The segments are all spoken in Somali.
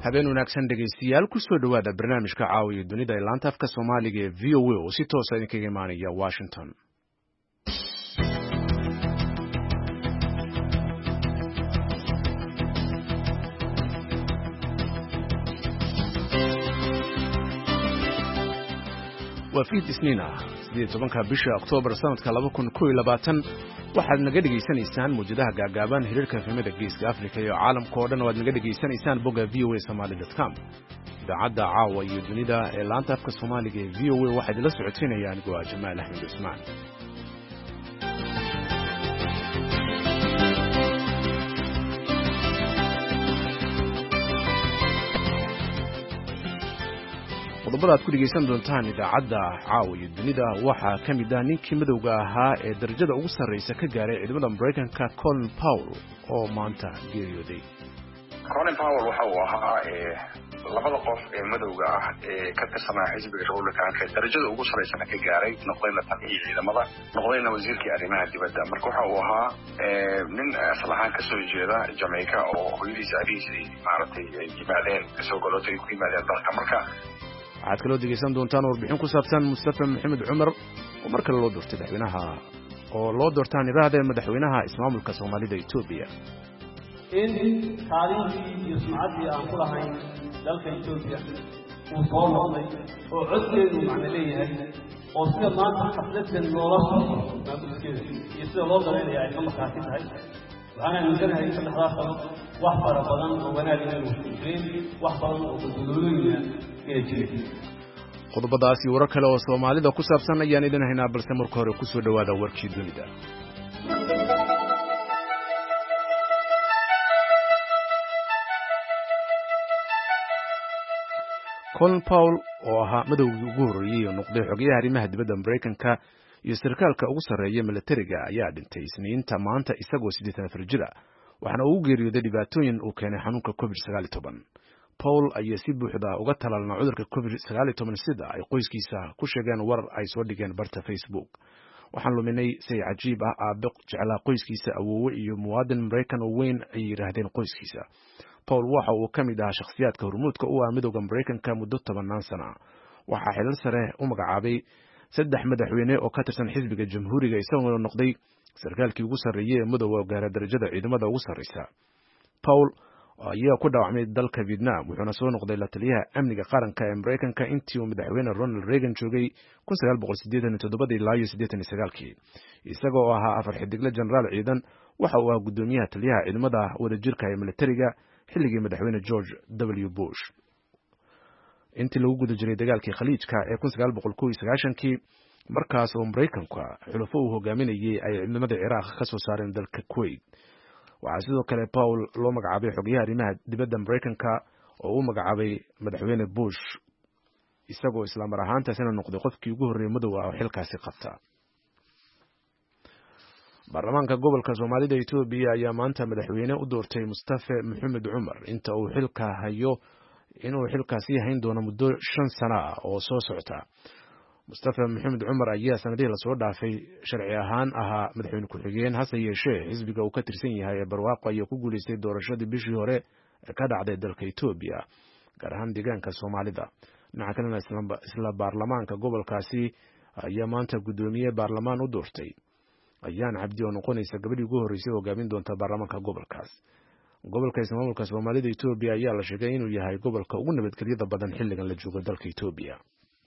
habeen wanaagsan dhegaystayaal ku soo dhawaada barnaamijka caawiya dunida ee laanta afka Soomaaliga ee VOA oo si toos ah idinkaga imaanaya Washington. وفي إسنينا 17 bisha Oktoobar sanadka 2021 waxaad naga dhageysanaysaan muujadaha gaagaaban hirarka fahmada geeska Afrika iyo caalamka oo dhan waad naga dhageysanaysaan bogga voasomali.com. idaacadda caawa iyo dunida ee laanta afka Soomaaliga ee VOA waxaad la socoteynayaan go'a Jamaal Axmed Usmaan. qodobada aad ku dhegeysan doontaan idaacadda caawiya dunida waxaa ka mid ah ninkii madowga ahaa ee darajada ugu sarreysa ka gaaray ciidamada Mareykanka Colin Powell oo maanta geeriyooday. Colin Powell waxa uu ahaa labada qof ee madowga ah ee ka tirsanaa xisbiga Republican-ka darajada ugu sarreysa ka gaaray noqdayna taliye ciidamada noqdayna wasiirkii arrimaha dibadda marka waxa uu ahaa nin asal ahaan ka soo jeeda Jamaica oo hooyadiisa abiisii maartay yimaadeen kasoo galootay ku yimaadeen dalka marka waxaad kaloo dhegeysan doontaan warbixin ku saabsan Mustafa Maxamed Cumar oo mar kale loo doortay madaxweynaha ismaamulka Soomaalida Itoobiya. in taariikhdii iyo sumcaddii aan ku lahayn dalka Itoobiya uu soo noqday oo codkeedu macna leeyahay oo sida maanta xafladdan loola maamulkeeda iyo sida loo dareenaya ay ka markaati tahay waxaan aaminsanahay saddexdaas sano wax fara badan oo wanaag inuu jireen wax badan oo guddoonaya qodobadaasi warar kale oo Soomaalida ku saabsan ayaan idin haynaa balse marka hore ku soo dhawaada warkii dunida. Colin Powell oo ahaa madowgii ugu horreeyay oo noqday xogayaha arrimaha dibadda Mareykanka iyo sarkaalka ugu sarreeya militariga ayaa dhintay Isniinta maanta isagoo 84 jir ah waxaana uu geeriyooday dhibaatooyin uu keenay xanuunka COVID-19. Paul ayaa si buuxda uga talaalna cudurka COVID-19 sida ay qoyskiisa ku sheegeen warar ay soo dhigeen barta Facebook. waxaan luminay say cajiib ah aabe jeclaa qoyskiisa awoowe iyo muwaadin Mareykan oo weyn ay yiraahdeen qoyskiisa. Paul waxa uu ka mid ahaa shakhsiyaadka hormuudka u ah midowga Mareykanka muddo 10 sano. waxaa xilal sare u magacaabay 3 madaxweyne oo ka tirsan xisbiga Jamhuuriga isagoo noqday sarkaalkii ugu sarreeyay ee madowga gaara darajada ciidamada ugu sarreysa. Paul ayaa ku dhaawacmay dalka Vietnam wuxuuna soo noqday la taliyaha amniga qaranka ee Mareykanka intii uu madaxweyne Ronald Reagan joogay 1987 ilaa 89 isagoo ahaa afar xidigle generaal ciidan waxa uu ahaa gudoomiyaha taliyaha ciidamada wadajirka ee militariga xilligii madaxweyne George W. Bush. intii lagu guda jiray dagaalkii Khaliijka ee 1991 markaas oo Mareykanka xulafo uu hogaaminayay ay ciidamada Ciraaq ka soo saareen dalka Kuwait. waxaa sidoo kale Paul loo magacaabay xogayaha arrimaha dibadda Mareykanka oo uu magacaabay madaxweyne Bush isagoo isla mar ahaantaasina noqday qofkii ugu horreeyay madow ah oo xilkaasi qabta. baarlamaanka gobolka Soomaalida Itoobiya ayaa maanta madaxweyne u doortay Mustafa Maxamed Cumar inta uu xilka hayo inuu xilkaasi hayn doono muddo 5 sano ah oo soo socota. Mustafa Maxamed Cumar ayaa sanadihii la soo dhaafay sharci ahaan ahaa madaxweyne ku-xigeen hase yeeshee xisbiga uu ka tirsan yahay ee barwaaqo ayaa ku guuleystay doorashadii bishii hore ee ka dhacday dalka Itoobiya gaar ahaan deegaanka Soomaalida. dhinaca kalena isla baarlamaanka gobolkaasi ayaa maanta gudoomiye baarlamaan u doortay ayaan cabdi oo noqonaysa gabadhii ugu horreysay oo hogaamin doonta baarlamaanka gobolkaas. gobolka ismaamulka Soomaalida Itoobiya ayaa la sheegay inuu yahay gobolka ugu nabadgelyada badan xilligan la joogo dalka Itoobiya.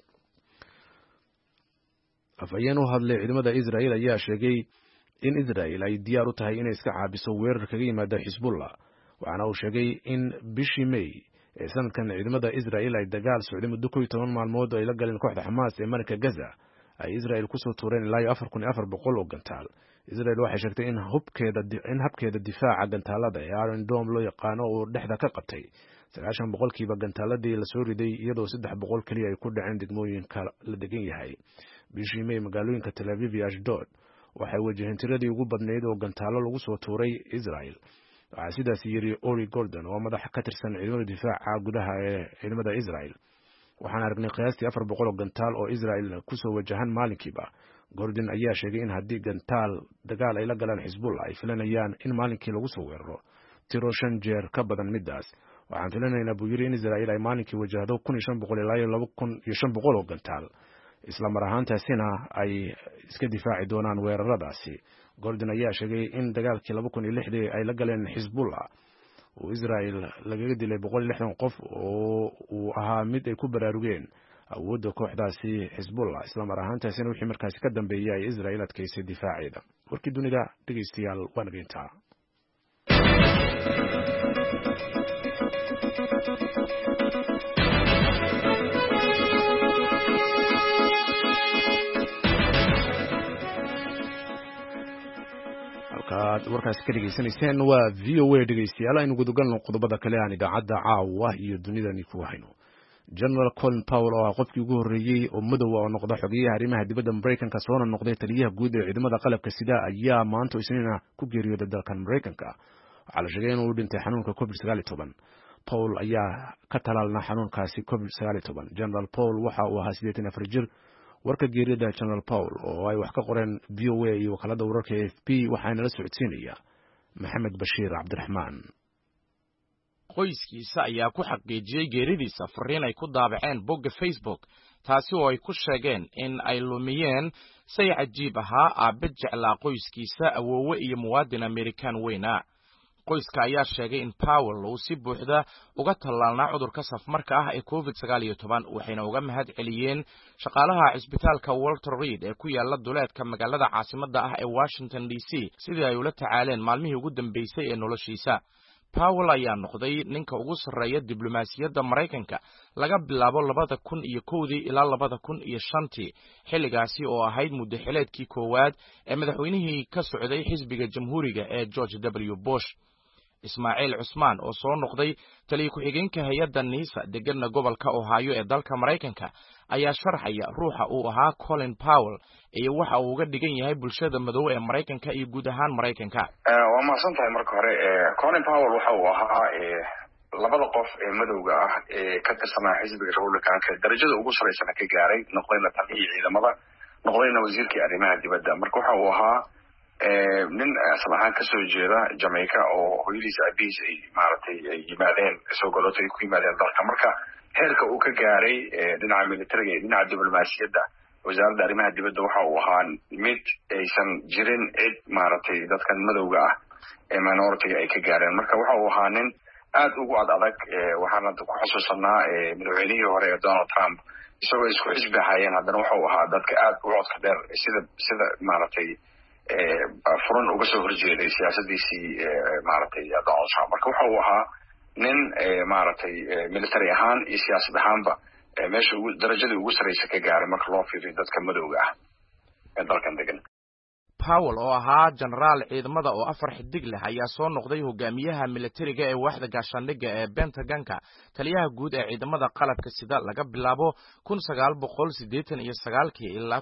afayeen u hadlay ciidamada Israel ayaa sheegay in Israel ay diyaar u tahay inay iska caabiso weerar kaga yimaada Hezbollah waxaana uu sheegay in bishii May ee sanadkan ciidamada Israel ay dagaal socday muddo 12 maalmood oo ay la galeen kooxda Hamas ee marinka Gaza ay Israel ku soo tuureen ilaa 4400 oo gantaal. Israel waxay sheegtay in habkeeda difaaca gantaalada ee Iron Dome loo yaqaano oo dhexda ka qabtay 90% gantaaladii la soo riday iyadoo 300 kaliya ay ku dhaceen degmooyinka la degan yahay. bishii May magaalooyinka Tel Aviv iyo Ashdod waxay wajaheen tiradii ugu badnayd oo gantaalo lagu soo tuuray Israel. waxaa sidaas yiri Ori Gordon oo madax ka tirsan ciidamada difaaca gudaha ee ciidamada Israel. waxaan aragnay qiyaastii 400 oo gantaal oo Israel ku soo wajahan maalinkiiba. Gordon ayaa sheegay in haddii gantaal dagaal ay la galaan Hezbollah ay filanayaan in maalinkii lagu soo weeraro tiro 5 jeer ka badan midaas waxaan filanaynaa buu yiri in Israa'iil ay maalinkii wajahdo 1500 ilaa 2500 oo gantaal isla mar ahaantaasina ay iska difaaci doonaan weeraradaasi. Gordon ayaa sheegay in dagaalkii 2006 ay la galeen Hezbollah oo Israa'iil lagaga dilay 160 qof oo uu ahaa mid ay ku baraarugeen awoodda kooxdaasi Hezbollah isla mar ahaantaasina wixii markaasi ka dambeeyay ay Israa'iil adkaysay difaaceeda. warkii dunida dhageystayaal waa nageyntaa. warkaas ka dhageysanayseen waa VOA dhageystayaal aynu gudagalno qodobada kale aan idaacadda caawa iyo dunidani ku hayno. General Colin Powell oo qofkii ugu horeeyay oo madow oo noqda xogeyaha arrimaha dibadda Mareykanka soo noqday taliyaha guud ee ciidamada qalabka sida ayaa maanta isniina ku geeriyooday dalkan Mareykanka. Waxaa la sheegay inuu dhintay xanuunka COVID-19. Powell ayaa ka talaalna xanuunkaasi COVID-19. General Powell waxa uu ahaa 84 jir. warka geerida General Powell oo ay wax ka qoreen VOA iyo wakaalada wararka AFP waxaana la socodsiinaya Maxamed Bashiir Cabdiraxmaan. qoyskiisa ayaa ku xaqiijiyay geeridiisa fariin ay ku daabaceen bogga Facebook taasi oo ay ku sheegeen in ay lumiyeen say cajiib ahaa aabe jeclaa qoyskiisa awoowe iyo muwaadin American weyna. qoyska ayaa sheegay in Powell uu si buuxda uga talaalnaa cudurka safmarka ah ee COVID-19 waxayna uga mahad celiyeen shaqaalaha cisbitaalka Walter Reed ee ku yaala duleedka magaalada caasimadda ah ee Washington DC sidii ay ula tacaaleen maalmihii ugu dambeysay ee noloshiisa. Powell ayaa noqday ninka ugu sarreeya diblomaasiyadda Mareykanka laga bilaabo 2001 ilaa 2005 xilligaasi oo ahayd muddo xileedkii koowaad ee madaxweynihii ka socday xisbiga jamhuuriga ee George W. Bush. Ismaaciil Cusmaan oo soo noqday taliye ku-xigeenka hay'adda NISA deganna gobolka Ohio ee dalka Mareykanka ayaa sharxaya ruuxa uu ahaa Colin Powell iyo waxa uu uga dhigan yahay bulshada madow ee Mareykanka iyo guud ahaan Mareykanka. waa mahadsantahay marka hore Colin Powell waxa uu ahaa labada qof ee madowga ah ee ka tirsanaa xisbiga Republicanka darajada ugu sareysan ka gaaray noqdayna taliyihii ciidamada noqdayna wasiirkii arrimaha dibadda. marka waxa uu ahaa nin asal ahaan ka soo jeeda Jamaica oo hooyadiisa abiis ay maaragtay ay yimaadeen soo galotay ku yimaadeen dalka. marka heerka uu ka gaaray dhinaca militariga iyo dhinaca diblomaasiyadda wasaaradda arrimaha dibadda waxa uu ahaa mid aysan jirin cid maaragtay dadkan madowga ah ee minority ay ka gaareen. marka waxa uu ahaa nin aad ugu adag waxaana ku xusuusanaa madaxweynihii hore ee Donald Trump isagoo isku xisbi hayeen haddana waxa uu ahaa dadka aad u codka dheer sida maaragtay furan uga soo horjeeday siyaasadiisii maaragtay Donald Trump. marka waxa uu ahaa nin maaragtay military ahaan iyo siyaasad ahaanba meesha darajada ugu sareysa ka gaaray marka loo fiiriyo dadka madowga ah ee dalkan degan. Powell oo ahaa generaal ciidamada oo 4 xidig leh ayaa soo noqday hogaamiyaha militariga ee waaxda gaashaandhigga ee Pentagonka taliyaha guud ee ciidamada qalabka sida laga bilaabo 1989 ilaa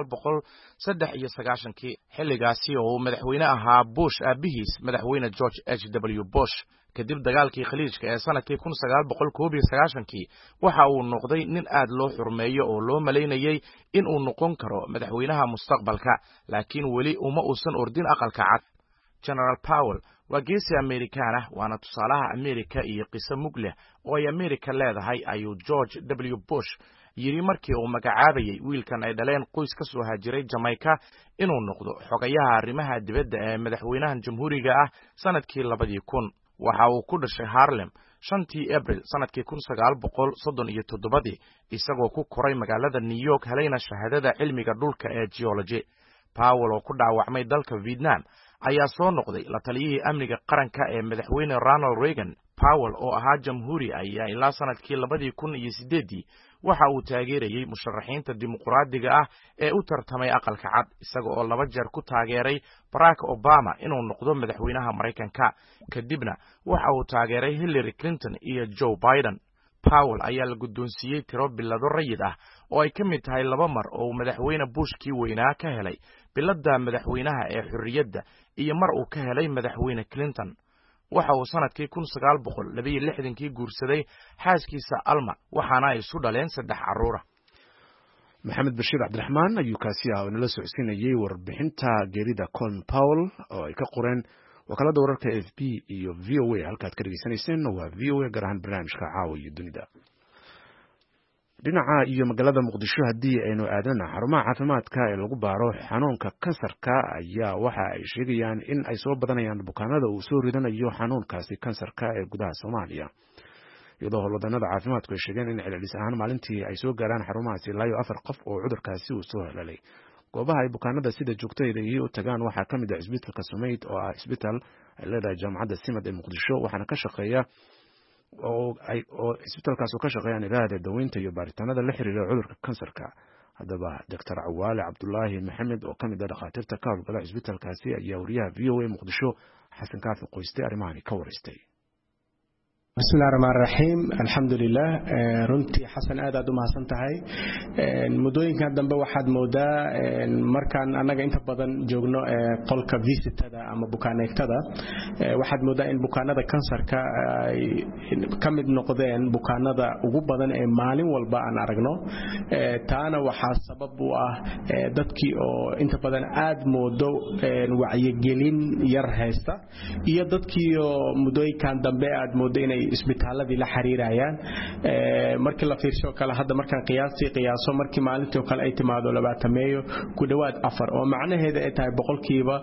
1993 xilligaasi oo madaxweyne ahaa Bush aabihiis madaxweyne George H.W. Bush. kadib dagaalkii khaliijka ee sanadkii 1991 waxa uu noqday nin aad loo xurmeeyo oo loo maleynayay in uu noqon karo madaxweynaha mustaqbalka laakiin weli uma uusan ordin aqalka cad. General Powell waa geesi Amerikaan ah waana tusaalaha Amerika iyo qiso mug leh oo ay Amerika leedahay ayuu George W. Bush yiri markii uu magacaabayay wiilkan ay dhaleen qoys ka soo haajiray Jamaica inuu noqdo xogayaha arrimaha dibadda ee madaxweynaha jamhuuriga ah sanadkii 2000. waxa uu ku dhashay Harlem 5 April sanadkii 1937 isagoo ku koray magaalada New York helayna shahaadada cilmiga dhulka ee geology. Powell oo ku dhaawacmay dalka Vietnam ayaa soo noqday la taliyihii amniga qaranka ee madaxweyne Ronald Reagan. Powell oo ahaa jamhuuri ayaa ilaa sanadkii 2008 waxa uu taageerayay musharaxiinta dimuqraadiga ah ee u tartamay aqalka cad isaga oo 2 jeer ku taageeray Barack Obama inuu noqdo madaxweynaha Mareykanka kadibna waxa uu taageeray Hillary Clinton iyo Joe Biden. Powell ayaa la guddoonsiiyay tiro bilado rayid ah oo ay ka mid tahay 2 mar oo madaxweyne Bush kii weynaa ka helay biladda madaxweynaha ee xurriyadda iyo mar uu ka helay madaxweyne Clinton. waxa uu sanadkii 1962 guursaday xaaskiisa Alma waxaana ay isu dhaleen 3 caruur ah. Maxamed Bashiir Cabdiraxmaan ayuu kaasi ah oo nala socodsiinayay warbixinta geerida Colin Powell oo ay ka qoreen wakaalada wararka AFP iyo VOA halkaad ka dhageysanayseen waa VOA gaar ahaan barnaamijka caawa iyo dunida. dhinaca iyo magaalada Muqdisho haddii aynu aadana xarumaha caafimaadka ee lagu baaro xanuunka kansarka ayaa waxa ay sheegayaan in ay soo badanayaan bukaanada uu soo ridanayo xanuunkaasi kansarka ee gudaha Soomaaliya, iyadoo howlwadanada caafimaadku ay sheegeen in celcelis ahaan maalintii ay soo gaaraan xarumahaasi ilaa 4 qof oo cudurkaasi uu soo helalay. goobaha ay bukaanada sida joogtada u tagaan waxaa ka mid ah isbitaalka Sumeyd oo ah isbitaal ay leedahay jaamacadda Simad ee Muqdisho, waxaana ka shaqeeya oo isbitaalkaas ka shaqeeyaan ilaahda daweynta iyo baaritaanada la xiriira cudurka kansarka. haddaba Dr. Cawaale Cabdullaahi Maxamed oo ka mid ah dhakhaatiirta ka howlgala isbitaalkaasi ayaa wariyaha VOA Muqdisho Xasan Kaafi Qoyste arrimahani ka wareystay. بسم الله الرحمن الرحيم الحمد لله runtii xasan aad u mahadsan tahay mudooyinka dambe waxaad moodaa markaan anaga inta badan joogno qolka visitada ama bukaanaytada waxaad moodaa in bukaanada kansarka ay kamid noqdeen bukaanada ugu badan ee maalin walba aan aragno taana waxaa sabab u ah dadkii oo inta badan aad moodo wacyigelin yar haysta iyo dadkii oo mudooyinkan dambe aad moodo inay isbitaaladii la xiriirayaan markii la fiirsho kala hadda markaan qiyaaso markii maalintii kale ay timaado 20 meeyo ku dhawaad 4 oo macnaheedu ay tahay boqolkiiba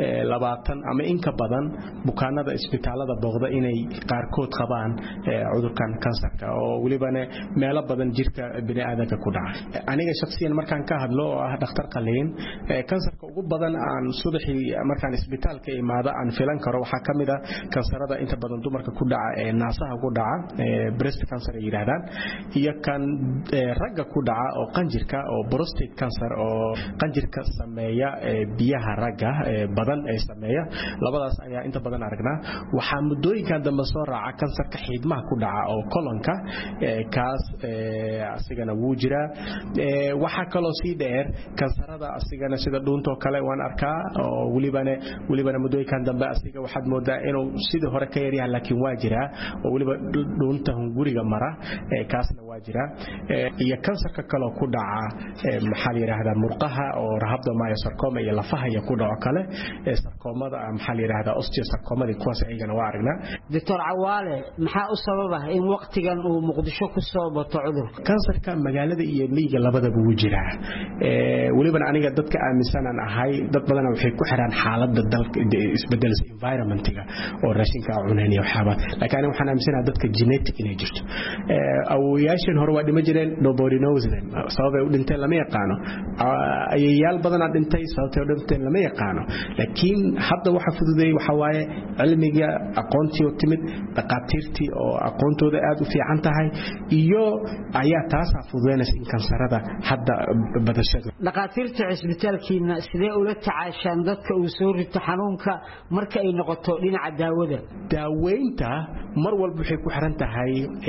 20 ama in ka badan bukaanada isbitaalada booqda inay qaarkood qabaan cudurkan kansarka oo waliba meelo badan jirka bini'aadamka ku dhaca. aniga shakhsiyan markaan ka hadlo oo ah dhakhtar qaliin kansarka ugu badan aan subaxii markaan isbitaalka imaado aan filan karo waxa kamid ah kansarada inta badan dumarka ku dhaca naasaha ku dhaca breast cancer ay yiraahdaan iyo kan ragga ku dhaca oo qanjirka oo prostate cancer oo qanjirka sameeya biyaha ragga badan ay sameeya labadaas ayaa inta badan aragnaa. waxa mudooyinkan dambe soo raaca kansarka xiidmaha ku dhaca oo kolonka kaas asigana wuu jira. waxa kaloo sii dheer kansarada asigana sida dhuunta kale waan arkaa oo waliba mudooyinkan dambe asiga waxaad moodaa inuu sidii hore ka yaryahay laakiin waa jira oo waliba dhuunta guriga mara kaasna waa jira. iyo kansarka kale ku dhaca maxaa la yiraahdaa murqaha oo rhabdomyosarcoma iyo lafaha iyo ku dhaco kale sarcomada maxaa la yiraahdaa osteosarcomada kuwaas ayagana waa aragnaa. Dr. Cawaale maxaa u sababa in waqtigan uu Muqdisho ku soo bato cudurka kansarka magaalada iyo miyiga labadaba wuu jiraa. waliba aniga dadka aaminsan ahay dad badan waxay ku xiraan xaaladda dalka isbedelka environmentiga oo raashinka cunayna waxaba laakiin waxaan aaminsanahay dadka genetic inay jirto awooyaashan hore waa dhima jireen nobody knows them sababay u dhinteen lama yaqaano ayayaal badan dhintay sababtay u dhinteen lama yaqaano laakiin hadda waxa fududeeyay waxa waaye cilmiga aqoontii oo timid dhaqaatiirtii oo aqoontooda aad u fiican tahay iyo ayaa taas fududeynaysa in kansarada hadda badashada. dhaqaatiirta isbitaalkiina sidee ula tacaashaan dadka uu soo rito xanuunka marka ay noqoto dhinaca daaweynta mar walba waxay ku xiran tahay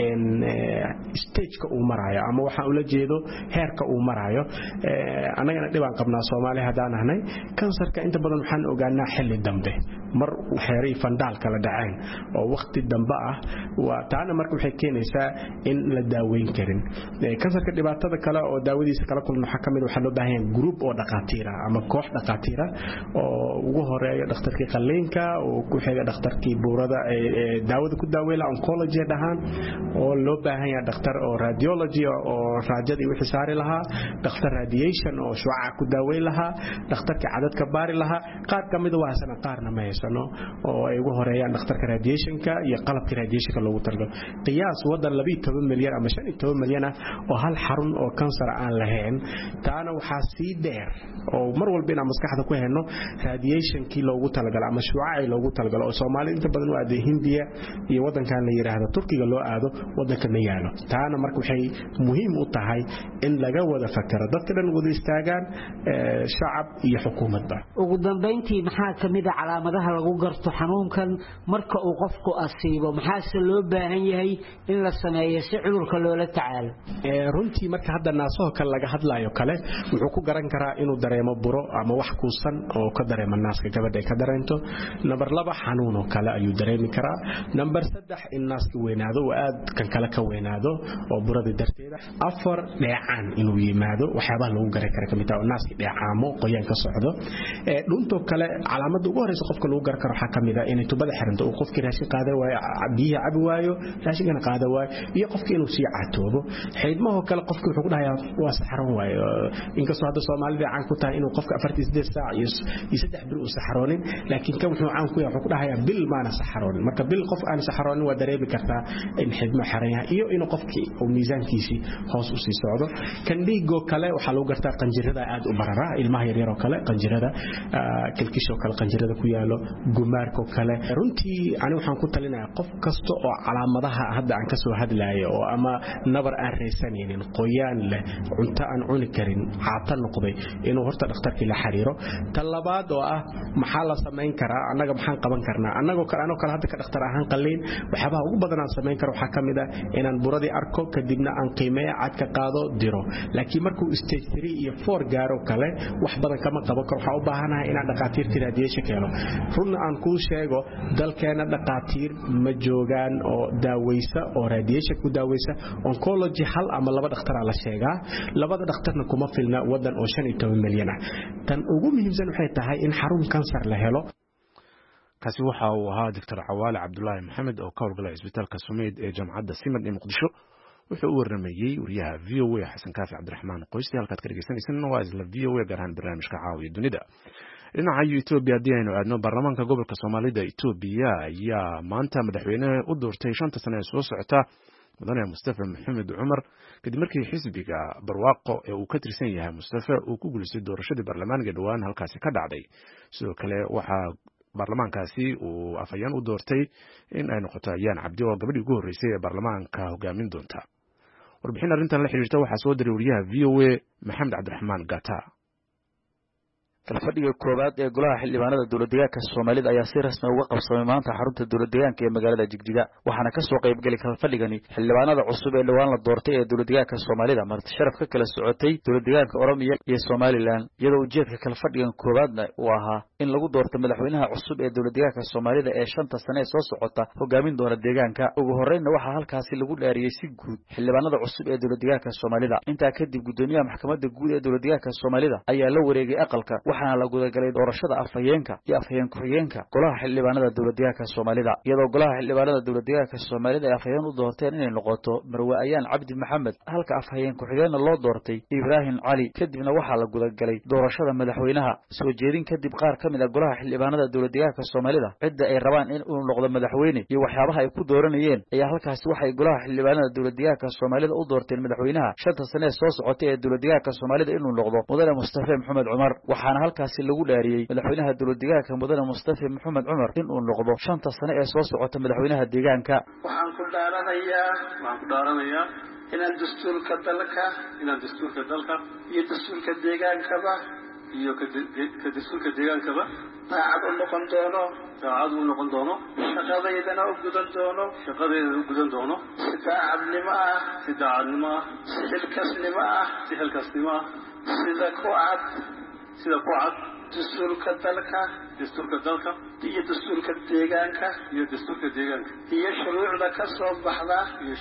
stage-ka uu marayo ama waxa uu la jeedo heerka uu marayo. anagana dhibaan qabnaa Soomaali hadaan ahnay kansarka inta badan waxaan ogaanaa xilli dambe mar xeeray fandaal kala dhaceen oo waqti dambe ah waa taana marka waxay keenaysaa in la daaweyn karin. kansarka dhibaatada kale oo daawadiisa kala kulno waxa kamid waxa loo baahan yahay group oo dhaqaatiir ah ama koox dhaqaatiir ah oo ugu horeeya dhakhtarkii qaliinka oo ku xiga dhakhtarkii buurada daawada ku daaweeya oncology dhahan oo loo baahan yahay dhakhtar oo radiology oo raajada wixii saari lahaa dhakhtar radiation oo shucaac ku daaweey lahaa dhakhtarkii cadadka baari lahaa qaar kamid ah waasana qaarna ma haysano oo ay ugu horeeyaan dhakhtarka radiationka iyo qalabka radiationka loogu talagalay qiyaas wadan 12 milyan ama 15 milyan oo hal xarun oo kansar aan lahayn taana waxa sii dheer oo mar walba inaan maskaxda ku hayno radiationkii loogu talagalay ama shucaac loogu talagalay oo Soomaaliya inta badan u aaday Hindiya iyo wadankan la yiraahdo Turkiga loo aado wadanka ma yaalo. taana marka waxay muhiim u tahay in laga wada fakaro dadka dhan wada istaagaan shacab iyo xukuumadba. ugu dambeyntii maxaa kamid ah calaamadaha lagu garto xanuunkan marka uu qofku asiibo maxaa loo baahan yahay in la sameeyo si cudurka loola tacaalo? runtii marka hadda naasaha kale laga hadlayo kale wuxuu ku garan karaa inuu dareemo buro ama wax kuusan oo ka dareema naaska gabadha ka dareento. number 2 xanuun oo kale ayuu dareemi karaa. number 3 in naaska weynaado oo aad kan kale ka weynaado oo burada darteeda. 4 dheecaan inuu yimaado waxyaabaha lagu garan karo kamid ah naaska dheecaamo qoyaan ka socdo. dhunto kale calaamada ugu horeysa qofka lagu gar karo waxa kamid ah in tubada xiranto oo qofkii raashin qaada waayo biyo cabi waayo raashinkana qaada waayo iyo qofkii inuu sii catoobo xidmaha kale qofkii wuxuu ku dhahayaa waa saxaroon waayo inkastoo hadda Soomaalida caan ku tahay inuu qofka 48 saac iyo 3 bil uu saxaroonin laakiin kan wuxuu caan ku yahay wuxuu ku dhahayaa bil maana saxaroonin marka bil qof aan saxaroonin waa dareemi kartaa in xidma xiran yahay iyo inuu qofkii uu miisaankiisi hoos u sii socdo kan dhiigo kale waxa lagu gartaa qanjirada aad u barara ilmaha yar oo kale qanjirada kilkisho kale qanjirada ku yaalo gumaarka kale runtii ani waxaan ku talinayaa qof kasto oo calaamadaha hadda aan ka soo hadlaayo oo ama nabar aan reesanaynin qoyaan leh cunto aan cuni karin caata noqday inuu horta dhakhtarkii la xiriiro talabaad oo ah maxaa la sameyn karaa anaga maxaan qaban karnaa anagoo kale hadda ka dhakhtar ahaan qalliin waxyaabaha ugu badan aan sameyn karo waxa kamid ah inaan buradii arko kadibna aan qiimeeyo cad ka qaado diro laakiin markuu stage 3 iyo 4 gaaro kale wax badan kama qaban karo waxa u baahanahay inaan dhaqaatiirta radiation keeno run aan ku sheego dalkeena dhaqaatiir ma joogaan oo daaweysa oo radiation ku daaweysa oncology hal ama laba dhakhtar la sheegaa labada dhakhtarna kuma filna wadan oo 15 milyan ah tan ugu muhiimsan waxay tahay in xarun kansar la helo kaasi waxa uu ahaa Dr. Cawaale Cabdullaahi Maxamed oo ka howlgala isbitaalka Sumeed ee Jaamacadda Simad ee Muqdisho wuxuu u waramayay wariyaha VOA Xasan Kaafi Cabdiraxmaan qoysti halkaad ka dhageysanaysan waa isla VOA gaar ahaan barnaamijka caawiya dunida dhinaca Itoobiya hadii aynu aadno baarlamaanka gobolka Soomaalida Itoobiya ayaa maanta madaxweyne u doortay 5 sano ee soo socota mudane Mustafa Maxamed Cumar kadib markii xisbiga barwaaqo ee uu ka tirsan yahay Mustafa uu ku guuleystay doorashadii baarlamaanka dhawaan halkaasi ka dhacday sidoo kale waxa baarlamaankaasi uu afayaan u doortay in ay noqoto Ayaan Cabdi oo gabadhii ugu horeysay ee baarlamaanka hogaamin doonta warbixin arrintan la xiriirta waxa soo diray wariyaha VOA Maxamed Cabdiraxmaan Gata kalfadhiga koobaad ee golaha xildhibaanada dowladdeegaanka Soomaalida ayaa si rasmi ah uga qabsamay maanta xarunta dowladdeegaanka ee magaalada Jigjiga waxaana ka soo qayb galay kalfadhigani xildhibaanada cusub ee dhawaan la doortay ee dowladdeegaanka Soomaalida marti sharaf ka kala socotay dowladdeegaanka Oromiya iyo Somaliland iyadoo ujeedka kalfadhigan koobaadna uu ahaa in lagu doorto madaxweynaha cusub ee dowladdeegaanka Soomaalida ee 5 sano ee soo socota hogaamin doona deegaanka ugu horeeyna waxa halkaasi lagu dhaariyay si guud xildhibaanada cusub ee dowladdeegaanka Soomaalida inta kadib gudoomiyaha maxkamadda guud ee dowladdeegaanka Soomaalida ayaa la wareegay aqalka waxaana la gudagalay doorashada afhayeenka iyo afhayeen ku-xigeenka golaha xildhibaanada dowladdeegaanka Soomaalida iyadoo golaha xildhibaanada dowladdeegaanka Soomaalida ay afhayeen u doorteen inay noqoto Marwe Ayaan Cabdi Maxamed halka afhayeen ku-xigeenna loo doortay Ibrahim Cali kadibna waxaa la gudagalay doorashada madaxweynaha soo jeedin kadib qaar ka mid ah golaha xildhibaanada dowladdeegaanka Soomaalida cidda ay rabaan in uu noqdo madaxweyne iyo waxyaabaha ay ku dooranayeen ayaa halkaas waxay golaha xildhibaanada dowladdeegaanka Soomaalida u doorteen madaxweynaha 5 sano ee soo socotay ee dowladdeegaanka Soomaalida inuu noqdo mudane Mustafa Maxamed Cumar waxaana halkaas lagu dhaariyay madaxweynaha dowladdeegaanka mudane Mustafa Maxamed Cumar inuu noqdo 5 sano ee soo socota madaxweynaha deegaanka waxaan ku dhaaranayaa inaan dastuurka dalka iyo dastuurka deegaankaba daacad u noqon doono shaqadeydana u gudan doono si daacadnimo ah si xilkasnimo ah sida ku cad dastuurka dalka iyo dastuurka deegaanka iyo shuruucda ka soo baxda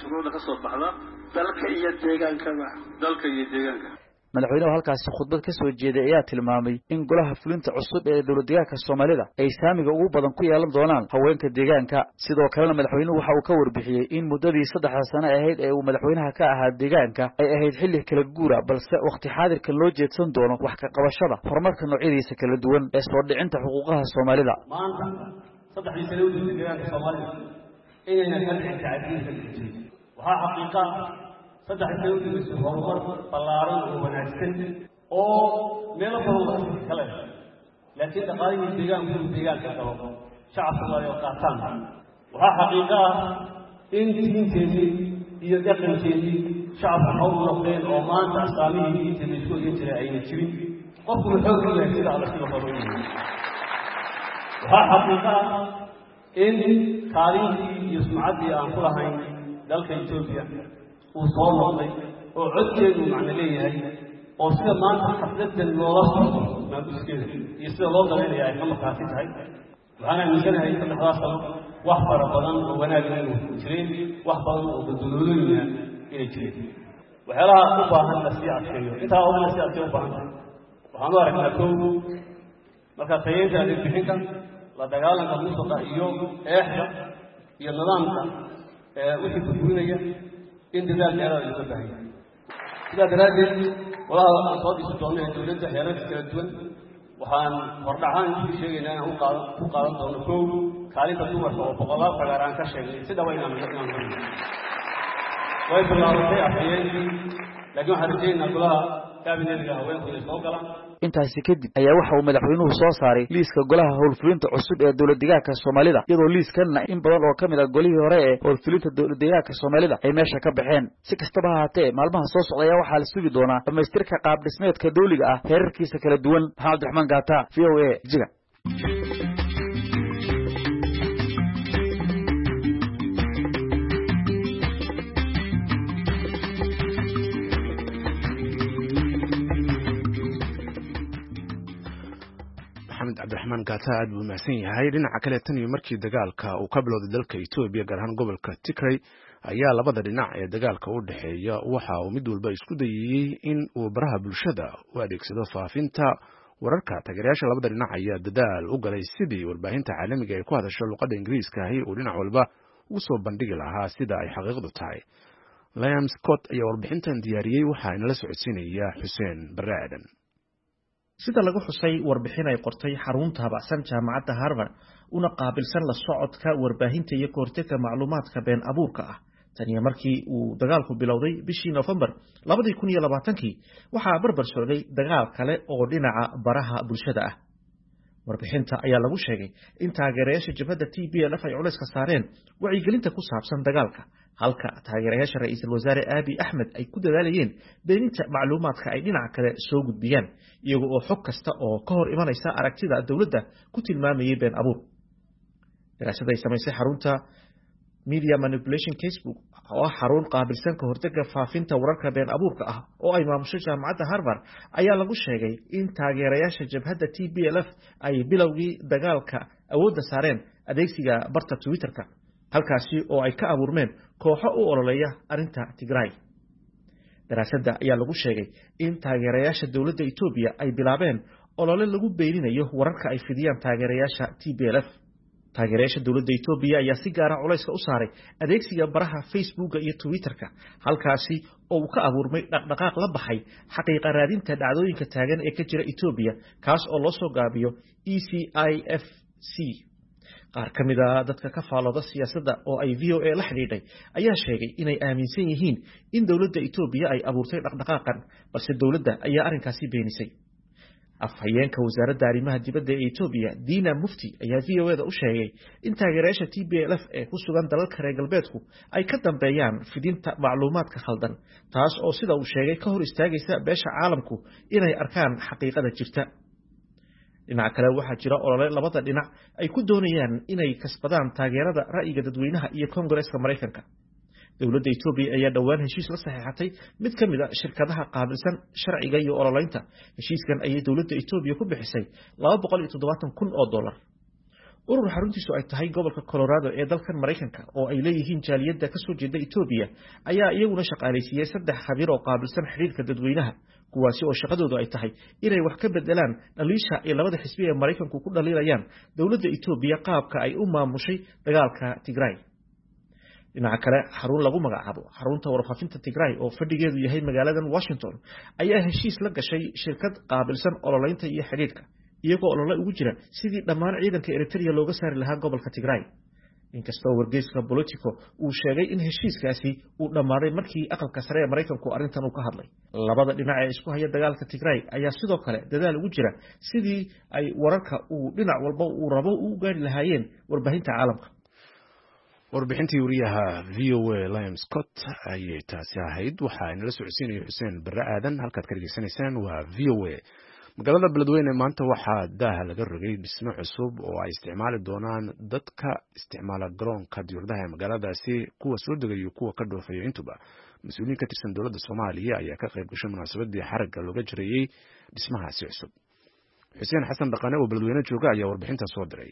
dalka iyo deegaankaba madaxweynuhu halkaasi khudbad ka soo jeeday ayaa tilmaamay in golaha fulinta cusub ee dowladdeegaanka Soomaalida ay saamiga ugu badan ku yeelan doonaan haweenka deegaanka sidoo kalena madaxweynuhu waxa uu ka warbixiyay in muddadii 3 sano ahayd ee uu madaxweynaha ka ahaa deegaanka ay ahayd xilli kala guura balse waqti xaadirka loo jeedsan doono wax ka qabashada horumarka noocyadiisa kala duwan ee soo dhicinta xuquuqaha Soomaalida maanta 3 sano u deegaanka Soomaalida inayna ka dhicin tacadiinka waxa xaqiiqa saddex sano horumar ballaaran oo wanaagsan oo meel badan kale laakiin dhaqaalihii deegaanka qabo shacabka ay qaataan waxa xaqiiqa ah in diinteedii iyo dhaqankeedii shacabka hawlu noqdeen oo maanta asaamihii diinteedii soo jiray ayna jirin qofku wuxuu leeyahay sida Allah sida qabo waxa xaqiiqa ah in kaalintii iyo sumcaddii aan ku lahayn dalka Itoobiya uu soo noqday oo codkeedu macna leeyahay oo sida maanta xafladan loola socdo maamulkeeda iyo sida loo dareemayo ay ka markaati tahay waxaan aaminsanahay saddexdaas sano wax fara badan oo wanaag inuu jireen wax badan oo badbaadooyina inay jireen waxyaalaha u baahan la sii adkeeyo intaa oo la sii adkeeyo u baahan waxaan u aragnaa kow marka tayeynta bixinta la dagaalanka musuqa iyo eexda iyo nidaamka wixii burburinaya in dadaal dheeraad loo baahan yahay sidaa daraaddeed walaha aan soo dhisi doono ee dowladda heerarka kala duwan waxaan hordhacaan ku sheegaynaa inaan ku qaadan doono kow kaalinta dumarka oo boqolaal sagaar aan ka sheegnay si dhaba inaan way bilaabatay afhayeenkii laakiin waxaan rajaynaynaa golaha kabinetiga haweenku inay soo galaan intaasi kadib ayaa waxa uu madaxweynuhu soo saaray liiska golaha howlfulinta cusub ee dowladdeegaanka Soomaalida iyadoo liiskanna in badan oo kamid ah golihii hore ee howlfulinta dowladdeegaanka Soomaalida ay meesha ka baxeen si kastaba ha ahaatee maalmaha soo socda waxaa la sugi doonaa dhamaystirka qaab dhismeedka dawliga ah heerarkiisa kala duwan Maxamed Abdiraxmaan Gaata VOA Jiga Abdiraxmaan Gaata aad buu mahadsan yahay dhinaca kale tan iyo markii dagaalka uu ka bilowday dalka Itoobiya gaar ahaan gobolka Tigray ayaa labada dhinac ee dagaalka u dhaxeeya waxa uu mid walba isku dayay in uu baraha bulshada u adeegsado faafinta wararka taageerayaasha labada dhinac ayaa dadaal u galay sidii warbaahinta caalamiga ay ku hadasho luqadda Ingiriiska ah uu dhinac walba ugu soo bandhigi lahaa sida ay xaqiiqdu tahay Liam Scott ayaa warbixintan diyaariyay waxa inala socodsiinaya Xuseen Barre Aadan sida lagu xusay warbixin ay qortay xarunta habacsan jaamacadda Harvard una qaabilsan la socodka warbaahinta iyo koorteka macluumaadka been abuurka ah tani markii uu dagaalku bilowday bishii November 2020 waxaa barbar socday dagaal kale oo dhinaca baraha bulshada ah warbixinta ayaa lagu sheegay in taageerayaasha jabhadda TPLF ay culays ka saareen wacyigelinta ku saabsan dagaalka halka taageerayaasha ra'iisul wasaare Abiy Ahmed ay ku dadaalayeen beeninta macluumaadka ay dhinaca kale soo gudbiyaan iyaga oo xog kasta oo ka hor imanaysa aragtida dawladda ku tilmaamayay been abuur daraasad ay samaysay xarunta Media Manipulation Casebook oo xarun qaabilsan ka hortagga faafinta wararka been abuurka ah oo ay maamusho jaamacadda Harvard ayaa lagu sheegay in taageerayaasha jabhadda TPLF ay bilowgii dagaalka awoodda saareen adeegsiga barta Twitterka halkaasi oo ay ka abuurmeen kooxo u ololeeya arinta Tigray daraasadda ayaa lagu sheegay in taageerayaasha dawladda Itoobiya ay bilaabeen olole lagu beeninayo wararka ay fidiyaan taageerayaasha TPLF taageerayaasha dawladda Itoobiya ayaa si gaar ah culayska u saaray adeegsiga baraha Facebook iyo Twitterka halkaasi oo uu ka abuurmay dhaqdhaqaaq la baxay xaqiiqa raadinta dhacdooyinka taagan ee ka jira Itoobiya kaas oo loo soo gaabiyo ECIFC qaar kamid ah dadka ka faalooda siyaasadda oo ay VOA la xiriiray ayaa sheegay inay aaminsan yihiin in dawladda Itoobiya ay abuurtay dhaqdhaqaaqan balse dawladda ayaa arrinkaasi beenisay afhayeenka wasaaradda arrimaha dibadda ee Itoobiya Dina Mufti ayaa VOA u sheegay in taageerayaasha TPLF ee ku sugan dalalka reer galbeedku ay ka dambeeyaan fidinta macluumaadka khaldan taas oo sida uu sheegay ka hor istaagaysa beesha caalamku inay arkaan xaqiiqada jirta dhinaca kale waxaa jira olole labada dhinac ay ku doonayaan inay kasbadaan taageerada ra'yiga dadweynaha iyo Koongareeska Mareykanka dawladda Itoobiya ayaa dhawaan heshiis la saxiixatay mid kamid ah shirkadaha qaabilsan sharciga iyo ololeynta heshiiskan ayay dawladda Itoobiya ku bixisay $270,000 urur xaruntiisu ay tahay gobolka Colorado ee dalkan Mareykanka oo ay leeyihiin jaaliyadda ka soo jeeda Itoobiya ayaa iyaguna shaqaaleysiiyay 3 khabiir oo qaabilsan xiriirka dadweynaha kuwaasi oo shaqadoodu ay tahay inay wax ka bedelaan dhaliisha ay labada xisbi ee Mareykanku ku dhaliilayaan dawladda Itoobiya qaabka ay u maamushay dagaalka Tigray dhinaca kale xarun lagu magacaabo xarunta warfaafinta Tigray oo fadhigeedu yahay magaalada Washington ayaa heshiis la gashay shirkad qaabilsan ololeynta iyo xiriirka iyagoo olole ugu jira sidii dhammaan ciidanka Eritrea looga saari lahaa gobolka Tigray inkastoo wargeyska Politico uu sheegay in heshiiskaasi uu dhamaaday markii aqalka sare ee Mareykanku arrintan uu ka hadlay labada dhinac ee isku haya dagaalka Tigray ayaa sidoo kale dadaal ugu jira sidii ay wararka uu dhinac walba uu rabo u gaari lahaayeen warbaahinta caalamka warbixintii wariyaha VOA Liam Scott ayay taasi ahayd waxa inala socodsiinaya Xuseen Barre Aadan halkaad ka dhageysanaysaan waa VOA magaalada Beledweyne maanta waxaa daaha laga rogay dhismo cusub oo ay isticmaali doonaan dadka isticmaala garoonka diyaaradaha ee magaaladaasi kuwa soo degayo kuwa ka dhoofayo intuba mas'uuliyiin ka tirsan dowladda Soomaaliya ayaa ka qayb gashay munaasabadii xaragga looga jireeyay dhismahaasi cusub Xuseen Xasan Dhaqane oo Beledweyne jooga ayaa warbixinta soo diray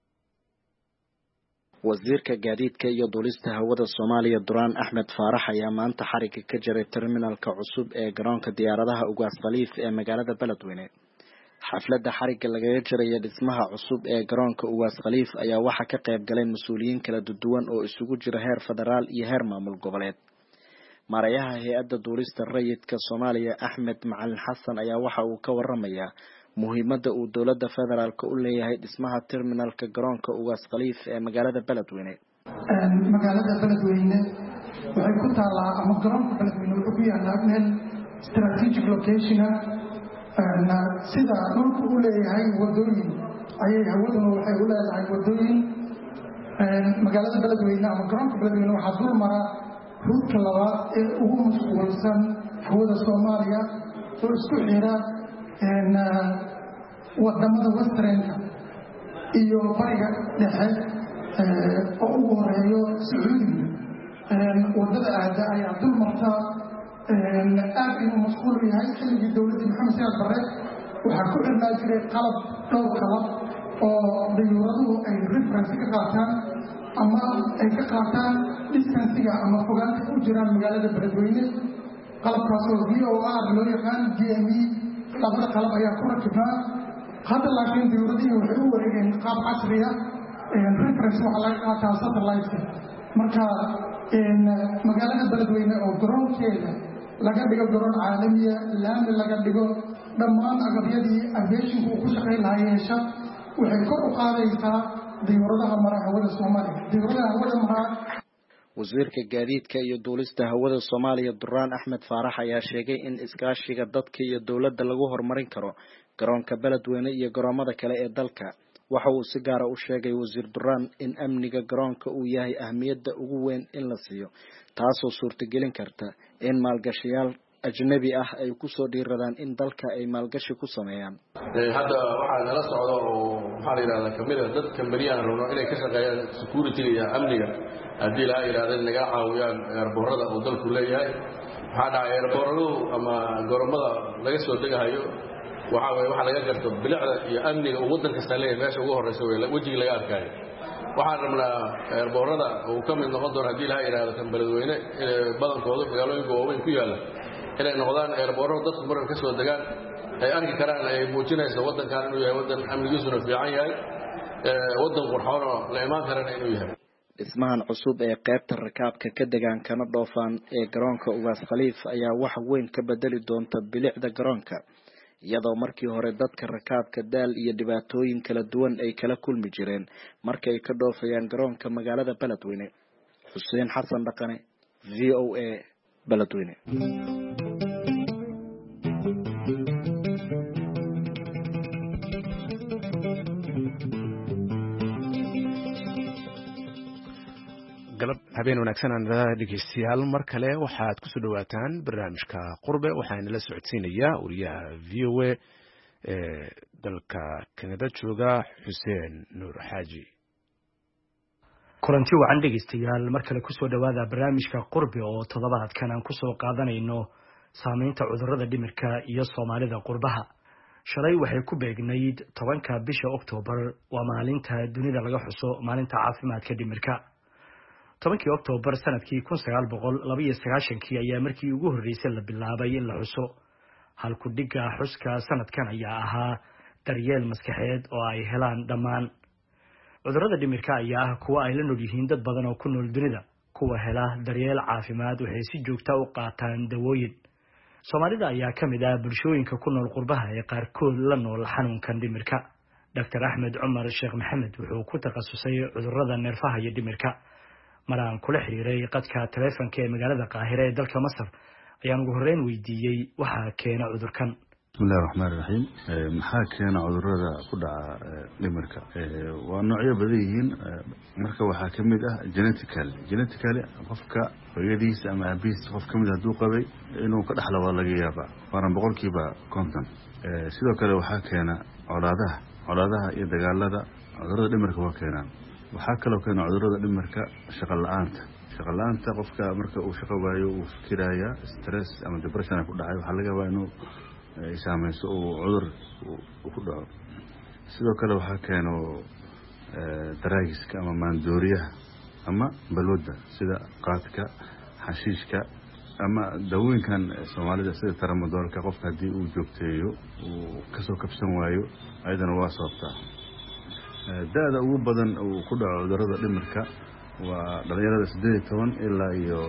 wasiirka gaadiidka iyo duulista hawada Soomaaliya Duraan Axmed Faarax ayaa maanta xarigga ka jiray terminalka cusub ee garoonka diyaaradaha Ugaas Khaliif ee magaalada Beledweyne xafladda xarigga lagaga jirayo dhismaha cusub ee garoonka Uwaas Khaliif ayaa waxaa ka qayb galay mas'uuliyiin kala duwan oo isugu jira heer federaal iyo heer maamul goboleed. Maarayaha hay'adda duulista rayidka Soomaaliya Axmed Macalin Xasan ayaa waxa uu ka waramayaa muhiimadda uu dowladda federaalka u leeyahay dhismaha terminalka garoonka Uwaas Khaliif ee magaalada Beledweyne. magaalada Beledweyne waxay ku taalaa ama garoonka Beledweyne wuxuu ku yaalaa meel strategic location sida dhulku u leeyahay wadooyin ayay hawaduna waxay u leedahay wadooyin. magaalada Beledweyne ama garoonka Beledweyne waxaa dul mara ruudka labaad ee ugu mashquulsan hawada Soomaaliya oo isku xira wadamada westernka iyo bariga dhexe oo ugu horeeyo Sacuudiga. wadada aada ayaa dul marta aad inuu mashquul yahay. xilligii dowladii Maxamed Siyaad Barre waxaa ku xirnaa jiray dhowr qalab oo dayuuraduhu ay reference ka qaataan ama ay ka qaataan distancega ama fogaanta u jiraan magaalada Beledweyne. qalabkaasoo VOR loo yaqaan GME labada qalab ayaa ku rakibnaa. hadda laakiin dayuuradihii waxay u wareegeen qaab casriya reference waxaa laga qaataa satellite. marka magaalada Beledweyne oo garoonkeeda laga dhigo garoon caalamiya, laami laga dhigo, dhammaan agabyadii aviationka uu ku shaqayn lahaa yeesha, waxay kor u qaadaysaa dayuuradaha mara hawada Soomaaliya. dayuuradaha hawada mara. wasiirka gaadiidka iyo duulista hawada Soomaaliya Duraan Axmed Faarax ayaa sheegay in iskaashiga dadka iyo dowladda lagu horumarin karo garoonka Beledweyne iyo garoomada kale ee dalka. waxa uu si gaar ah u sheegay wasiir Duraan in amniga garoonka uu yahay ahmiyadda ugu weyn in la siiyo, taasoo suurtagelin karta in maalgashayaal ajnabi ah ay ku soo dhiiradaan in dalka ay maalgashi ku sameeyaan. hadda waxaa nala socda oo maxaa la yidhahdaa kamid ah dad kambaniyaan rabno inay ka shaqeeyaan security-ga iyo amniga haddii laga yidhahda in naga caawiyaan eerboorada uu dalku leeyahay. waxaa dhacay eerbooradu ama garoomada laga soo degahayo waxa weeye waxa laga garto bilicda iyo amniga uu waddan kasta leeyahay meesha ugu horeysa weeye wajigi laga arkaayo. waxaan rabnaa eerboorada uu ka mid noqon doono haddii laga yidhahdo kan Beledweyne badankooda magaalooyinka waaweyn ku yaalla inay noqdaan eerboorada dadku marka ka soo degaan ay arki karaan ay muujinayso waddankan inuu yahay waddan amnigiisuna fiican yahay, waddan qurxoonoo la imaan karana inuu yahay. dhismahan cusub ee qaybta rakaabka ka degaan kana dhoofaan ee garoonka Uwaas Khaliif ayaa wax weyn ka bedeli doonta bilicda garoonka, iyadoo markii hore dadka rakaabka daal iyo dhibaatooyin kala duwan ay kala kulmi jireen marka ay ka dhoofayaan garoonka magaalada Beledweyne. Xuseen Xasan Dhaqane, VOA, Beledweyne. galab habeen wanaagsan aan dhegeystayaal mar kale waxaad ku soo dhawaataan barnaamijka qurbe. waxaana la socodsiinayaa wariyaha VOA ee dalka Kanada jooga Xuseen Nuur Xaaji. kulanti wacan dhegeystayaal mar kale ku soo dhawaada barnaamijka qurbe oo toddobaadkan aan ku soo qaadanayno saameynta cudurrada dhimirka iyo Soomaalida qurbaha. shalay waxay ku beegnayd 10ka bisha Oktoobar, waa maalinta dunida laga xuso maalinta caafimaadka dhimirka. 10kii Oktoobar sanadkii 1992 ayaa markii ugu horeysay la bilaabay in la xuso. halku dhiga xuska sanadkan ayaa ahaa daryeel maskaxeed oo ay helaan dhammaan. cudurrada dhimirka ayaa ah kuwa ay la nool yihiin dad badan oo ku nool dunida. kuwa hela daryeel caafimaad waxay si joogto ah u qaataan dawooyin. Soomaalida ayaa ka mid ah bulshooyinka ku nool qurbaha ee qaarkood la nool xanuunkan dhimirka. Dr. Axmed Cumar Sheekh Maxamed wuxuu ku takhasusay cudurrada neerfaha iyo dhimirka. maraan kula xiriiray qadka taleefanka ee magaalada Qaahire ee dalka Masar ayaan ugu horeyn weydiiyay waxa keena cudurkan. bismillaahir rahmaanir rahiim. maxaa keena cudurrada ku dhaca dhimirka? waa noocyo badan yihiin. marka waxaa ka mid ah genetically qofka hooyadiisa ama aabihiisa qof ka mid hadduu qabay inuu ka dhaxlo waa laga yaabaa, waana 50%. sidoo kale waxaa keena colaadaha iyo dagaalada cudurrada dhimirka waa keenaan. waxaa kaloo keena cudurrada dhimirka shaqo la'aanta qofka marka uu shaqo waayo uu fikiraya stress ama depression ku dhacay, waxaa laga yaabaa inuu saameyso uu cudur ku dhaco. sidoo kale waxaa keeno daraagiska ama maandooriyaha ama balwada sida qaadka, xashiishka ama dawooyinkan Soomaalida sida taramadoolka qofka hadii uu joogteeyo uu ka soo kabsan waayo ayadana waa sababta daada ugu badan uu ku dhaco cudurrada dhimirka waa dhalinyarada 18 ilaa iyo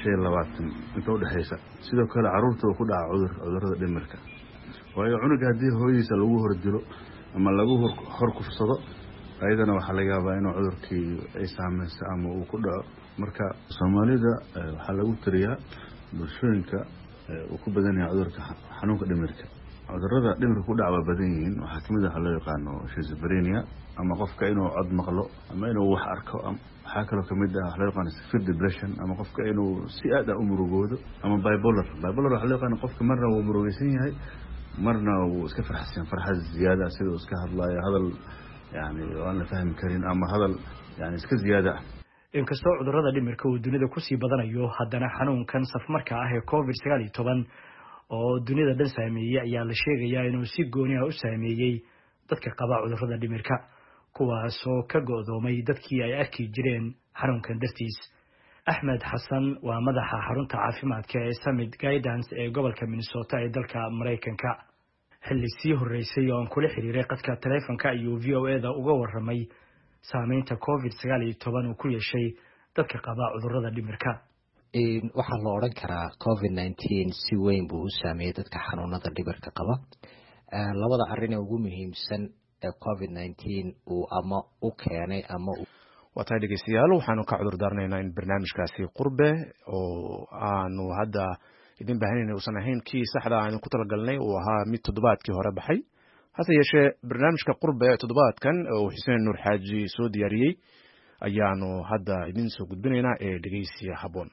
25 inta u dhaxaysa sidoo kale carruurta uu ku dhaco cudurrada dhimirka waayo cunuga hadii hooyadiisa lagu hordilo ama lagu hor kufsado ayadana waxa laga yaabaa inuu cudurkii ay saameeyso ama uu ku dhaco marka Soomaalida waxa lagu tiriyaa bulshooyinka uu ku badan yahay cudurka xanuunka dhimirka cudurrada dhimirka ku dhaca badan yihiin waxa kamid ah loo yaqaan schizophrenia ama qofka inuu cod maqlo ama inuu wax arko waxa kale oo kamid ah loo yaqaan severe depression ama qofka inuu si aad ah u murugoodo ama bipolar waxa loo yaqaan qofka marna uu murugaysan yahay marna uu iska farxad ziyaada sida uu iska hadlayo hadal yani aan la fahmi karin ama hadal yani iska ziyaada inkastoo cudurrada dhimirka uu dunida ku sii badanayo haddana xanuunkan safmarka ah ee COVID-19 oo dunida dhan saameeyay ayaa la sheegayaa inuu si gooni ah u saameeyay dadka qaba cudurrada dhimirka kuwaas oo ka go'doomay dadkii ay arki jireen xanuunkan dartiis Axmed Xasan waa madaxa xarunta caafimaadka ee Summit Guidance ee gobolka Minnesota ee dalka Mareykanka xilli sii horeysay oo aan kula xiriiray qadka taleefanka iyo VOA-da uga warramay saameynta COVID-19 uu ku yeeshay dadka qaba cudurrada dhimirka waxaa la oran karaa COVID-19 si weyn buu u saameeyay dadka xanuunada dhimirka qaba labada arrin ee ugu muhiimsan ee COVID-19 uu ama u keenay ama wataa dhegeystayaal waxaanu ka cudur daarnaynaa in barnaamijkaasi qurbe oo aanu hadda idin baahanayna uusan ahayn kii saxda aan ku talagalnay uu ahaa mid toddobaadkii hore baxay hase yeeshee barnaamijka qurbe toddobaadkan oo Xuseen Nuur Xaaji soo diyaariyay ayaanu hadda idin soo gudbinaynaa ee dhegeysiga haboon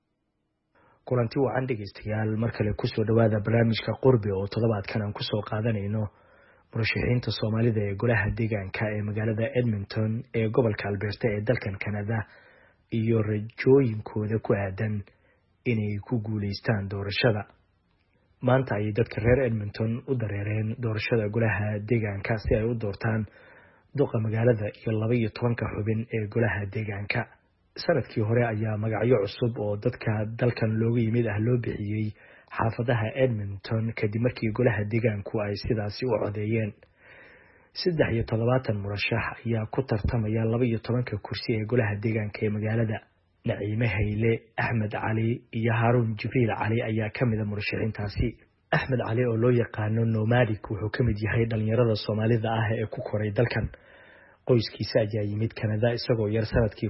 kulanti wacan dhegeystayaal mar kale ku soo dhawaada barnaamijka qurbe oo toddobaadkan aan ku soo qaadanayno murashaxiinta Soomaalida ee golaha deegaanka ee magaalada Edmonton ee gobolka Alberta ee dalkan Canada iyo rajooyinkooda ku aadan inay ku guuleystaan doorashada maanta ay dadka reer Edmonton u dareereen doorashada golaha deegaanka si ay u doortaan duqa magaalada iyo 12 xubin ee golaha deegaanka sanadkii hore ayaa magacyo cusub oo dadka dalkan looga yimid ah loo bixiyay xaafadaha Edmonton kadib markii golaha deegaanku ay sidaasi u codeeyeen 73 murashax ayaa ku tartamaya 12 kursi ee golaha deegaanka ee magaalada Naciime Hayle Axmed Cali iyo Haroon Jibriil Cali ayaa kamid ah murashaxiintaasi Axmed Cali oo loo yaqaano nomadic wuxuu kamid yahay dhalinyarada Soomaalida ah ee ku koray dalkan qoyskiisa ayaa yimid Canada isagoo yar sanadkii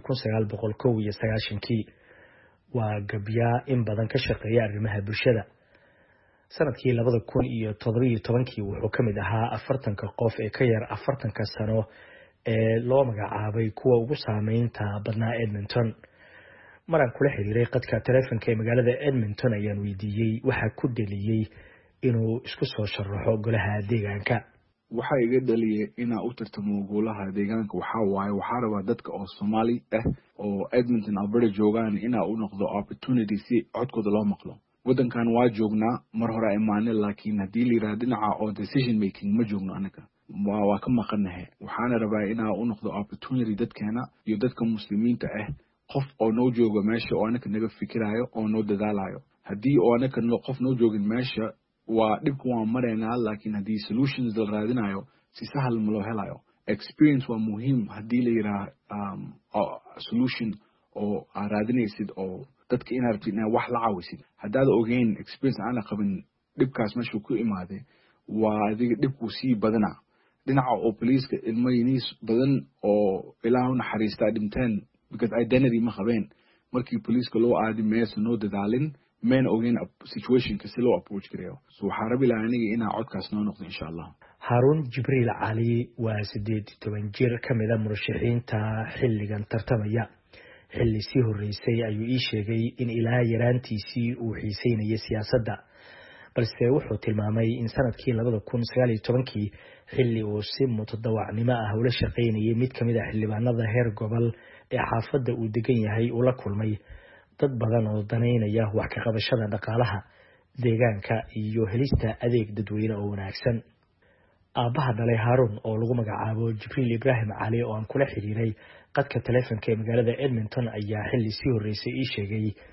1991 waa gabyaa in badan ka shaqeeya arrimaha bulshada sanadkii 2017 wuxuu kamid ahaa 40 qof ee ka yar 40 sano ee loo magacaabay kuwa ugu saameynta badnaa Edmonton maraan kula xiriiray qadka taleefanka ee magaalada Edmonton ayaan weydiiyay waxa ku dhaliyay inuu isku soo sharaxo golaha deegaanka waxa iga dhaliyay inaan u tartamo golaha deegaanka waxaa rabaa dadka oo Soomaali ah oo Edmonton Alberta joogaan inaa u noqdo opportunity si codkooda loo maqlo wadankan waa joognaa mar hore imaanay laakiin haddii la yiraahdo dhinaca oo decision making ma joogno anaga waa ka maqanahay waxaana rabaa inaa u noqdo opportunity dadkeena iyo dadka muslimiinta ah qof oo noo joogo meesha oo anaka naga fikirayo oo noo dadaalayo haddii oo anaka qof noo joogin meesha waa dhibku waan maraynaa laakiin haddii solutions la raadinayo si sahal ma loo helayo experience waa muhiim haddii la yiraahdo solution oo aad raadinaysid oo dadka inaad rabtid inaad wax la caawisid haddaad ogeyn experience aan qabin dhibkaas meeshuu ku imaaday waa adiga dhibku sii badana dhinaca oo poliiska ilmayniis badan oo ilaahu naxariistaa dhinteen because identity ma qabeen markii poliiska loo aadi meesa noo dadaalin mayna ogeyn situationka si loo approach gareeyo so waxaa rabi lahaa aniga inaa codkaas noo noqdo insha allah Haroon Jibriil Cali waa 18 jir kamid ah murashaxiinta xilligan tartamaya xilli sii horeysay ayuu ii sheegay in ilaa yaraantiisii uu xiiseynayay siyaasadda balse wuxuu tilmaamay in sanadkii 2019 xilli uu si mutadawacnimo ah ula shaqeynayay mid kamid ah xildhibaanada heer gobol ee xaafadda uu degan yahay uu la kulmay dad badan oo daneynaya wax ka qabashada dhaqaalaha deegaanka iyo helista adeeg dadweyne oo wanaagsan aabaha dhalay Haroon oo lagu magacaabo Jibriil Ibrahim Cali oo aan kula xiriiray qadka taleefanka ee magaalada Edmonton ayaa xilli sii horeysay ii sheegay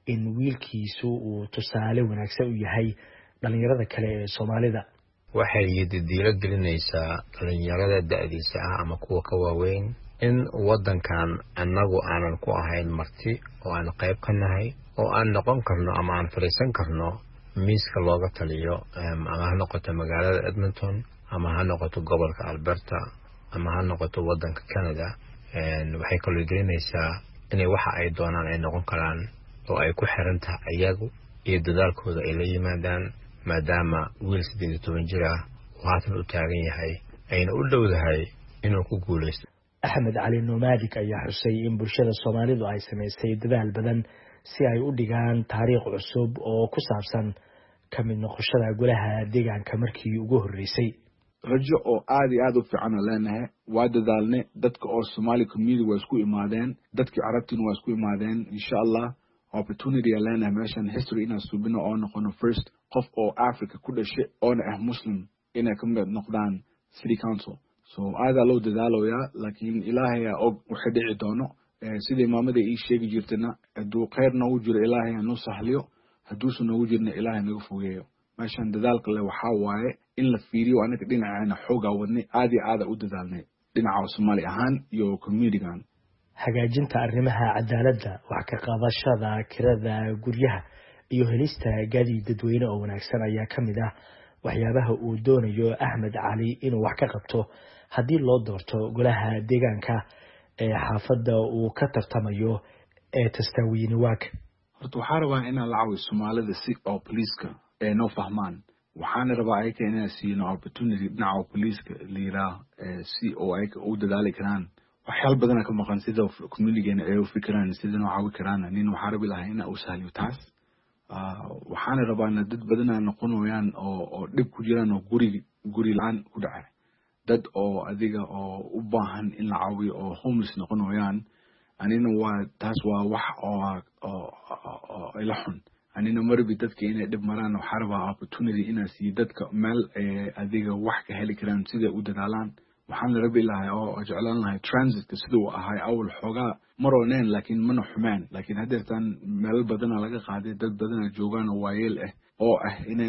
in wiilkiisu uu tusaale wanaagsan u yahay dhalinyarada kale ee Soomaalida. waxay didiilo gelinaysaa dhalinyarada da'diisa ah ama kuwa ka waaweyn in wadankan annagu aanan ku ahayn marti oo aan qayb ka nahay oo aan noqon karno ama aan fariisan karno miiska looga taliyo ama ha noqoto magaalada Edmonton ama ha noqoto gobolka Alberta ama ha noqoto wadanka Canada. waxay kaloo gelinaysaa inay waxa ay doonaan ay noqon karaan oo ay ku xiran tahay iyagu iyo dadaalkooda ay la yimaadaan maadaama wiil 18 jir ah oo haatan u taagan yahay ayna u dhowdahay inuu ku guuleysto. Axmed Cali Nomadic ayaa xusay in bulshada Soomaalidu ay sameysay dadaal badan si ay u dhigaan taariikh cusub oo ku saabsan ka mid noqoshada golaha deegaanka markii ugu horeysay. rajo oo aad iyo aad u fiican leenahay waa dadaalne dadka oo Somali community waa isku imaadeen dadkii Carabtina waa isku imaadeen insha Allah opportunity leenahay meeshan history ina subino oo noqono first qof oo Africa ku dhashay oo ah Muslim inay ka mid noqdaan city council. so aad loo dadaaloya laakiin Ilaahay og waxa dhici doono sidii maamada ii sheegi jirtana haduu khayr noogu jiro Ilaahay noo sahliyo haduusan noogu jirna Ilaahay nagu fogeeyo. meeshan dadaalka le waxa waaye in la fiiriyo anaga dhinaceena xooga wadnay aad u dadaalnay dhinaca Soomaali ahaan iyo community-gan. hagaajinta arrimaha cadaaladda, wax ka qaadashada kirada guryaha iyo helista gaadiid dadweyne oo wanaagsan ayaa ka mid ah waxyaabaha uu doonayo Axmed Cali inuu wax ka qabto haddii loo doorto golaha deegaanka ee xaafadda uu ka tartamayo ee Tastawiini Waag. horta waxaan rabaa inaan la caawiyo Soomaalida si oo police-ka noo fahmaan. waxaan rabaa ay inay siino opportunity dhinaca police-ka liira si oo ay u dadaali karaan waxyaal badan ka maqan sida community-geena ay u fikiraan sida noo caawi karaan nin waxaan rabaa ilahay inaan u sahliyo taas. waxaan rabaa in dad badan ay noqonayaan oo dhib ku jiraan oo guri laan ku dhacay dad oo adiga oo u baahan in la caawiyo oo homeless noqonayaan anina waa taas waa wax oo ila xun anina marbi dadka inay dhib maraan waxaan rabaa opportunity inay si dadka meel adiga wax ka heli karaan sida u dadaalaan. waxaan rabaa ilahay oo jeclaan lahay transit sidoo ahay awal xogaa marooneen laakiin mana xumaan laakiin hadeertan meel badan laga qaaday dad badan joogaan oo waayeel oo inay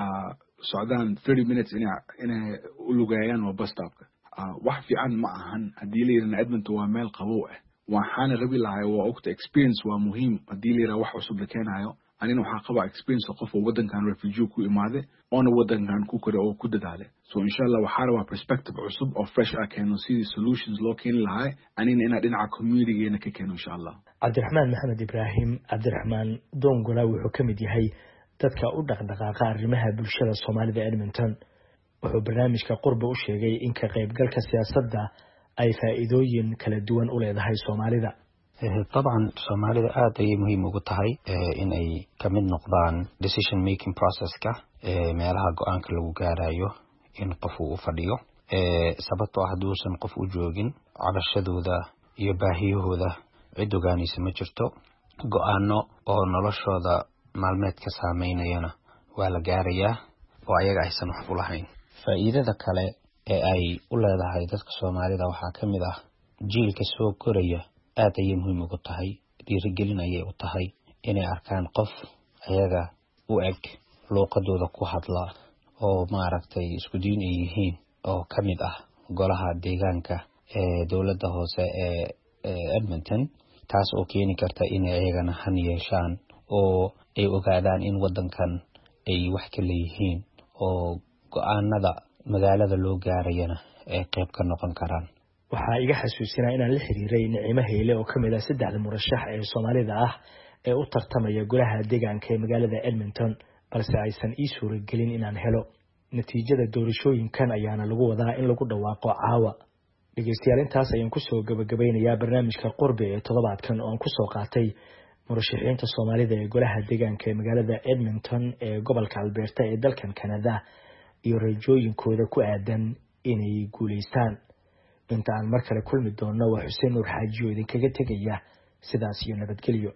socdaan 30 minutes inay u lugeeyaan oo bus stop-ka. wax fiican ma ahan hadii leeyahay Edmonton waa meel qabow waxaan rabaa ilahay waa ogta experience waa muhiim hadii leeyahay wax cusub la keenayo anina waxaan qabaa experience qof oo wadankan refugee ku imaaday oo wadankan ku kore oo ku dadaalay. so inshallah waxaan rabaa perspective cusub oo fresh keeno si solutions loo keeni lahay anina ina dhinaca community-geena ka keeno inshallah. Cabdiraxmaan Maxamed Ibraahim Cabdiraxmaan Dongola wuxuu ka mid yahay dadka u dhaqdhaqaaqa arrimaha bulshada Soomaalida Edmonton. wuxuu barnaamijka Qurbo u sheegay in ka qaybgalka siyaasadda ay faa'iidooyin kala duwan u leedahay Soomaalida. طبعا Soomaalida aad ay muhiim ugu tahay in ay ka mid noqdaan decision making process-ka meelaha go'aanka lagu gaarayo in qof uu fadhiyo sababtoo ah haduusan qof u joogin cabashadooda iyo baahiyahooda cid ogaanaysa ma jirto go'aano oo noloshooda maalmeedka saameynayana waa la gaarayaa oo ayaga aysan wax u lahayn. faa'iidada kale ee ay u leedahay dadka Soomaalida waxaa ka mid ah jiilka soo koraya aad ay muhiim ugu tahay dhiirigelin ayay u tahay inay arkaan qof ayaga u eg luqadooda ku hadla oo maaragtay isku diin ay yihiin oo ka mid ah golaha deegaanka ee dawladda hoose ee Edmonton. taas oo keeni karta inay ayagana han yeeshaan oo ay ogaadaan in wadankan ay wax ka leeyihiin oo go'aanada magaalada loo gaarayana ay qayb ka noqon karaan. waxaa iga xasuusinaa inaan la xiriiray Nicimo Heyle oo ka mid ah 3 murashax ee Soomaalida ah ee u tartamaya golaha deegaanka ee magaalada Edmonton balse aysan ii suuragelin inaan helo. natiijada doorashooyinkan ayaana lagu wadaa in lagu dhawaaqo caawa. dhageystayaal intaas ayaan ku soo gabagabeynayaa barnaamijka Qurbe ee toddobaadkan oo aan ku soo qaatay murashaxiinta Soomaalida ee golaha deegaanka ee magaalada Edmonton ee gobolka Alberta ee dalkan Canada iyo rajooyinkooda ku aadan inay guuleystaan. inta aan mar kale kulmi doono waa Xuseen Nuur Xaaji oo idinkaga tegaya sidaas iyo nabadgelyo.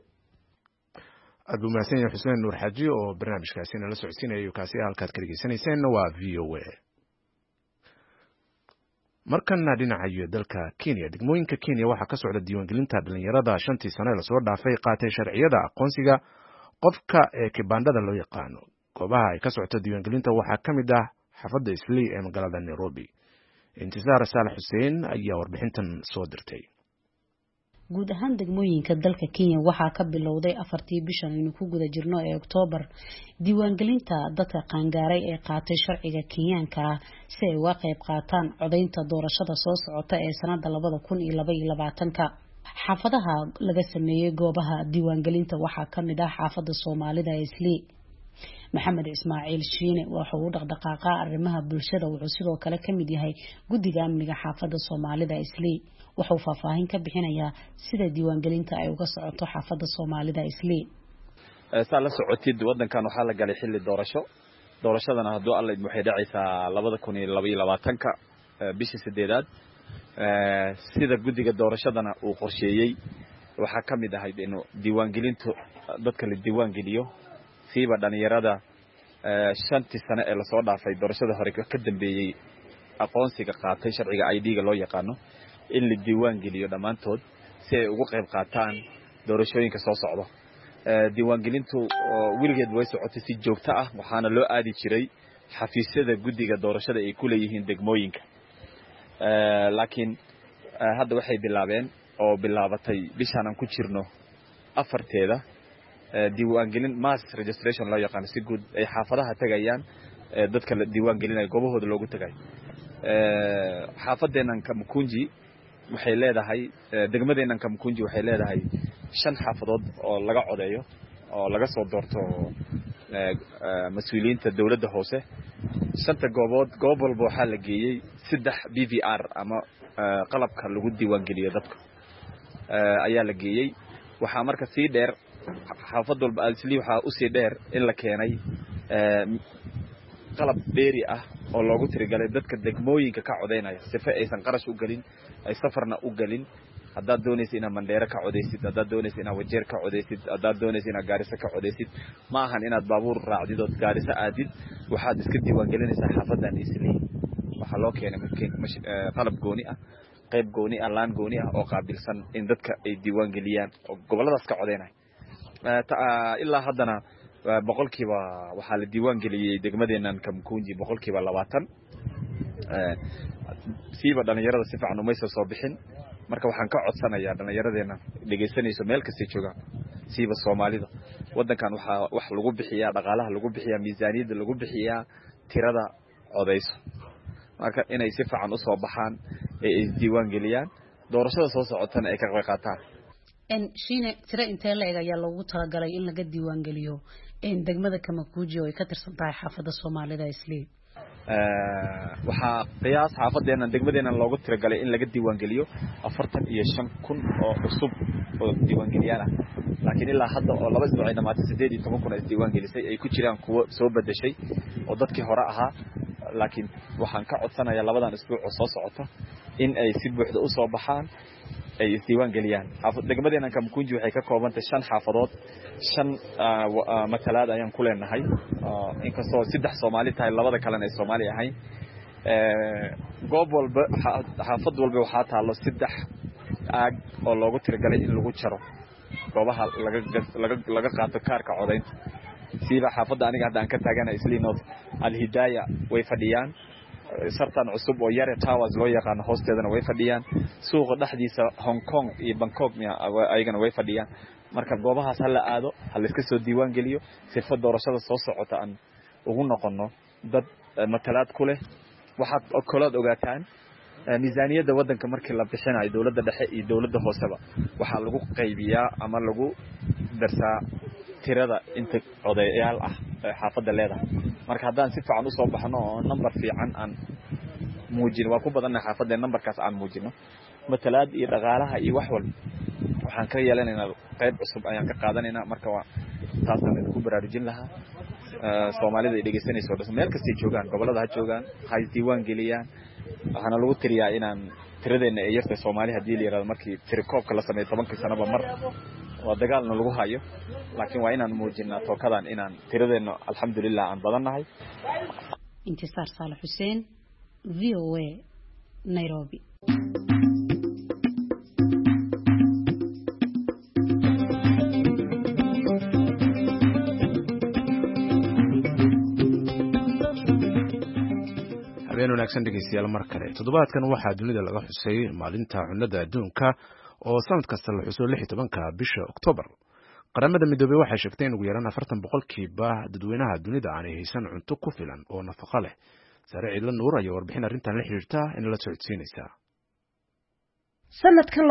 aad u mahadsan yahay Xuseen Nuur Xaaji oo barnaamijkaasi nala socodsiinaya kaasi halkaad ka dhageysaneyseen waa VOA. markana dhinaca dalka Kenya degmooyinka Kenya waxaa ka socda diiwaangelinta dhalinyarada 5 sano la soo dhaafay qaatay sharciyada aqoonsiga qofka ee kibandhada loo yaqaano. goobaha ay ka socoto diiwaangelinta waxaa ka mid ah xaafadda Islii ee magaalada Nairobi. Intisaar Saalax Xuseen ayaa warbixintan soo dirtay. guud ahaan degmooyinka dalka Kenya waxaa ka bilowday 4tii bishan inuu ku guda jirno ee Oktoobar diiwaangelinta dadka qaangaaray ee qaatay sharciga Kenyaanka si ay uga qayb qaataan codeynta doorashada soo socota ee sanadda 2022. xaafadaha laga sameeyay goobaha diiwaangelinta waxaa ka mid ah xaafadda Soomaalida ee Islii. Maxamed Ismaaciil Shiine waxa uu dhaqdhaqaaqa arrimaha bulshada wuxuu sidoo kale ka mid yahay guddiga amniga xaafadda Soomaalida Islii. wuxuu faahfaahin ka bixinayaa sida diiwaangelinta ay uga socoto xaafadda Soomaalida Islii. saa la socotid wadankan waxaa la galay xilli doorashadana hadduu alla waxay dhacaysaa 2022 bishii 8aad sida guddiga doorashadana uu qorsheeyay waxaa ka mid ahayd inuu diiwaangelintu dadka la diiwaangeliyo siiba dhalinyarada 5 sano ee la soo dhaafay doorashada hore ka dambeeyay aqoonsiga qaatay sharciga ID-ga loo yaqaano in la diiwaangeliyo dhamaantood si ay ugu qayb qaataan doorashooyinka soo socda. diiwaangelintu wiligeed way socotay si joogto ah waxaana loo aadi jiray xafiisyada guddiga doorashada ay ku leeyihiin degmooyinka. laakiin hadda waxay bilaabatay bishan aan ku jirno 4teeda diiwaangelin mass registration loo yaqaan si guud ay xaafadaha tagayaan dadka la diiwaangelinay goobahooda loogu tagay. xaafadeenan Kamkunji waxay leedahay degmadeenan Kamkunji waxay leedahay 5 xaafadood oo laga codeeyo oo laga soo doorto mas'uuliyiinta dawladda hoose. 5 goob walba waxaa la geeyay 3 BVR ama qalabka lagu diiwaangeliyo dadka ayaa la geeyay. waxaa marka sii dheer xaafad walba Islii waxaa u sii dheer in la keenay qalab beeri ah oo loogu tirigalay dadka degmooyinka ka codeynaya sifa aysan qarash u galin ay safarna u galin. haddaad doonaysid inaad Mandheera ka codeysid, haddaad doonaysid inaad Wajeer ka codeysid, haddaad doonaysid inaad Gaarisa ka codeysid, ma ahan inaad baabuur raacdid oo Gaarisa aadid. waxaad iska diiwaangelinaysaa xaafadan Islii. waxaa loo keenay qalab gooni ah, qayb gooni ah, laan gooni ah oo qaabilsan in dadka ay diiwaangeliyaan oo goboladaas ka codeynaya. ilaa haddana boqolkiiba waxaa la diiwaangeliyay degmadeenan Kamkunji boqolkiiba 20. siiba dhalinyarada si fiican uma soo bixin. marka waxaan ka codsanayaa dhalinyaradeenna dhageysanayso meel kasta joogaan siiba Soomaalida wadankan wax lagu bixiyaa dhaqaalaha lagu bixiyaa miisaaniyada lagu bixiyaa tirada codeyso. marka inay si fiican u soo baxaan ee is diiwaangeliyaan doorashada soo socotana ay ka qayb qaataan. Shiine tira intee la ayaa loogu talagalay in laga diiwaangeliyo degmada Kamkunji oo ay ka tirsan tahay xaafadda Soomaalida Islii. waxaa qiyaas xaafadeena degmadeena loogu tiragalay in laga diiwaangeliyo 45,000 oo cusub oo diiwaangeliyaan ah. laakiin ilaa hadda oo 2 isbuuc ay dhamaatay 18,000 ay diiwaangelisay ay ku jiraan kuwa soo bedeshay oo dadkii hore ahaa. laakiin waxaan ka codsanayaa 2 isbuuc oo soo socota in ay si buuxda u soo baxaan ay isdiiwaangeliyaan. degmadeena Kamkunji waxay ka koobantahay 5 xaafadood 5 matalaad ayaan ku leenahay inkastoo 3 Soomaali tahay 2 kalena ay Soomaali ahayn. goob walba xaafad walba waxaa taalo 3 aag oo loogu tiragalay in lagu jaro goobaha laga qaato kaarka codeynta. siiba xaafadda aniga hadda aan ka taaganahay Islii North Al-Hidayah way fadhiyaan. sartan cusub oo Yare Towers loo yaqaan hoosteedana way fadhiyaan. suuqa dhaxdiisa Hong Kong iyo Bangkok ayagana way fadhiyaan. marka goobahaas hala aado hal iska soo diiwaan geliyo sifa doorashada soo socota aan ugu noqono dad matalaad ku leh. waxaad kolood ogaataan miisaaniyada wadanka markii la bixinayo dawladda dhexe iyo dawladda hooseba waxaa lagu qaybiyaa ama lagu darsaa tirada inta codeyaal ah xaafadda leedahay. marka haddaan si fiican u soo baxno oo number fiican aan muujino waa ku badanna xaafadda numberkaas aan muujino matalaad iyo dhaqaalaha iyo wax walba waxaan ka yeelanaynaa qayb cusub ayaan ka qaadanaynaa. marka waa taasaan ku baraarujin lahaa Soomaalida ay dhageysanayso dhan meel kasta joogaan gobolada ha joogaan ha diiwaan geliyaan. waxaana lagu tiriyaa inaan tiradeena ay yartay Soomaali hadii la yiraahdo markii tirikoobka la sameeyo 10 sanaba mar waa dagaalna lagu hayo. laakiin waa inaan muujinaa tookadan inaan tiradeena alxamdulillah aan badannahay. Intisaar Saalax Xuseen VOA Nairobi. habeen wanaagsan dhegeystayaal mar kale toddobaadkan waxaa dunida laga xusay maalinta cunnada adduunka oo sanad kasta la xuso 16 bisha Oktoobar. Qaramada Midoobay waxay sheegtay in ugu yaraan 40% dadweynaha dunida aanay haysan cunto ku filan oo nafaqo leh. Sare Ciidla Nuur ayaa warbixin arrintan la xiriirta in la socodsiinaysa. sanadkan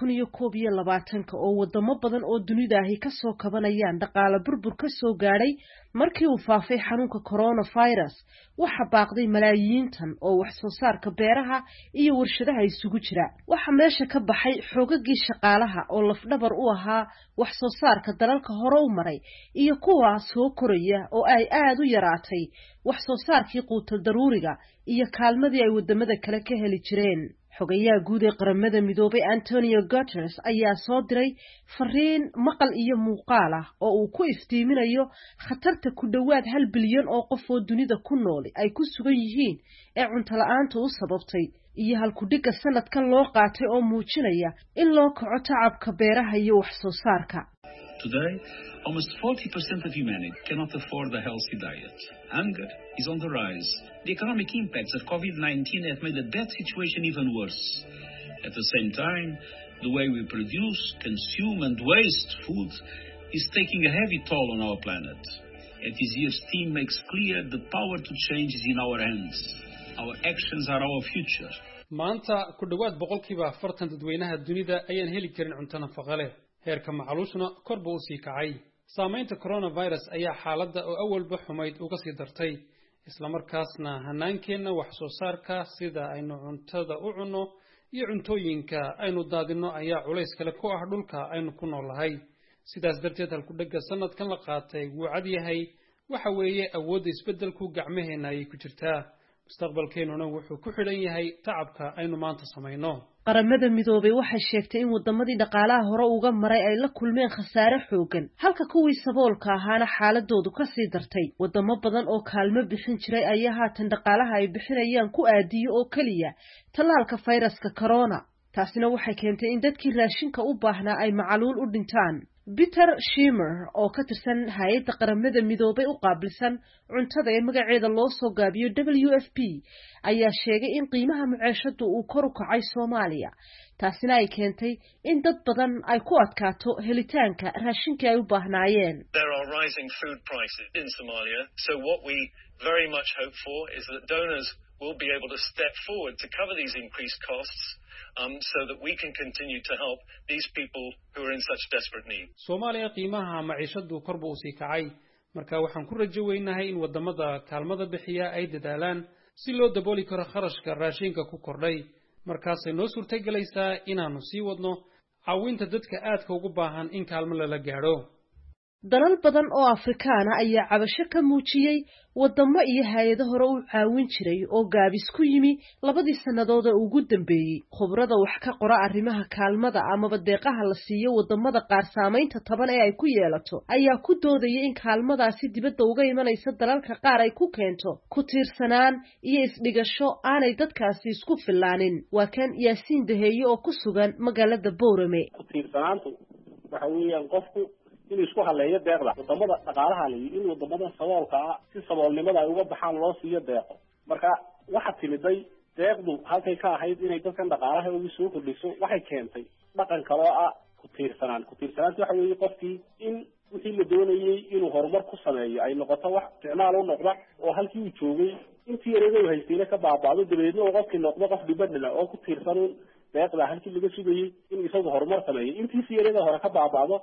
2021 oo wadamo badan oo dunida ahi ka soo kabanayaan dhaqaale burbur ka soo gaadhay markii uu faafay xanuunka coronavirus waxa baaqday malaayiin tan oo wax soo saarka beeraha iyo warshadaha isugu jira waxa meesha ka baxay xoogagii shaqaalaha oo lafdhabar u ahaa wax soo saarka dalalka hore u maray iyo kuwa soo koraya oo ay aad u yaraatay wax soo saarkii quutal daruuriga iyo kaalmadii ay wadamada kale ka heli jireen. xogayaha guud ee qaramada midoobay Antonio Guterres ayaa soo diray fariin maqal iyo muuqaal ah oo uu ku iftiiminayo khatarta ku dhawaad 1 bilyan oo qof oo dunida ku nool ay ku sugan yihiin ee cunto la'aanta u sababtay iyo halku dhiga sanadkan loo qaatay oo muujinaya in loo kaco tacabka beeraha iyo wax soo saarka. Today, almost 40% of humanity cannot afford a healthy diet. Hunger is on the rise. The economic impacts of COVID-19 have made that situation even worse. At the same time, the way we produce, consume and waste food is taking a heavy toll on our planet. At this year's theme makes clear the power to change is in our hands. Our actions are our future. maanta ku dhawaad 40% dadweynaha dunida ayaan heli karin cunto nafaqo leh. heerka macaluushna kor buu sii kacay. saamaynta coronavirus ayaa xaaladda oo awalba xumayd uga sii dartay. isla markaasna hanaankeenna wax soo saarka sida aynu cuntada u cunno iyo cuntooyinka aynu daadino ayaa culays kale ku ah dhulka aynu ku noolahay. sidaas darteed halku dhaga sanadkan la qaatay wuu cad yahay waxa weeye awoodda isbeddelku gacmaheena ay ku jirtaa. mustaqbalkeenuna wuxuu ku xidhan yahay tacabka aynu maanta samayno. qaramada midoobay waxay sheegtay in wadamadii dhaqaalaha hore uga maray ay la kulmeen khasaare xoogan halka kuwii saboolka ahaana xaaladoodu ka sii dartay. wadamo badan oo kaalmo bixin jiray ayaa haatan dhaqaalaha ay bixinayaan ku aadiyo oo kaliya tallaalka fayraska corona. taasina waxay keentay in dadkii raashinka u baahnaa ay macaluul u dhintaan. Peter Schimmer oo ka tirsan hay'adda qaramada midoobay u qaabilsan cuntada ee magaceeda loo soo gaabiyo WFP ayaa sheegay in qiimaha maciishadu uu kor u kacay Soomaaliya. taasina ay keentay in dad badan ay ku adkaato helitaanka raashinka ay u baahnaayeen. There are rising food prices in Somalia, so what we very much hope for is that donors will be able to step forward to cover these increased costs. So that we can continue to help these people who are in such desperate need. Soomaaliya qiimaha maciishadu kor buu sii kacay marka waxaan ku rajo weynahay in wadamada kaalmada bixiya ay dadaalaan si loo dabooli karo kharashka raashinka ku kordhay. markaas ay noo suurtagelaysaa inaanu sii wadno caawinta dadka aadka ugu baahan in kaalmo lala gaadho. dalal badan oo Afrikaan ah ayaa cabasho ka muujiyay wadamo iyo hay'ado hore u caawin jiray oo gaabis ku yimi 2 sanadood oo ugu dambeeyay. khubrada wax ka qora arrimaha kaalmada ama deeqaha la siiyo wadamada qaar saamaynta taban ee ay ku yeelato ayaa ku doodaya in kaalmadaasi dibadda uga imanaysa dalalka qaar ay ku keento ku tiirsanaan iyo isdhigasho aanay dadkaasi isku filaanin. waa kan Yaasiin Daheeye oo ku sugan magaalada Boorame. ku tiirsanaantu waxa weeyaan qofku in isku haleeyo deeqda wadamada dhaqaalaha leh in wadamada saboolka ah si saboolnimada ay uga baxaan loo siiyo deeqo. marka waxa timiday deeqdu halkay ka ahayd inay dadkan dhaqaalaha ugu soo kordhiso waxay keentay dhaqan kale oo ah ku tiirsanaanta waxa weeye qofkii in wixii la doonayay inuu horumar ku sameeyo ay noqoto wax isticmaal u noqda oo halkii uu joogay intii yareedo haystayna ka baabaado dabeedna uu qofkii noqdo qof dibadda oo ku tiirsan deeqda halkii laga sugayay in isagu horumar sameeyo intii yareedo hore ka baabaado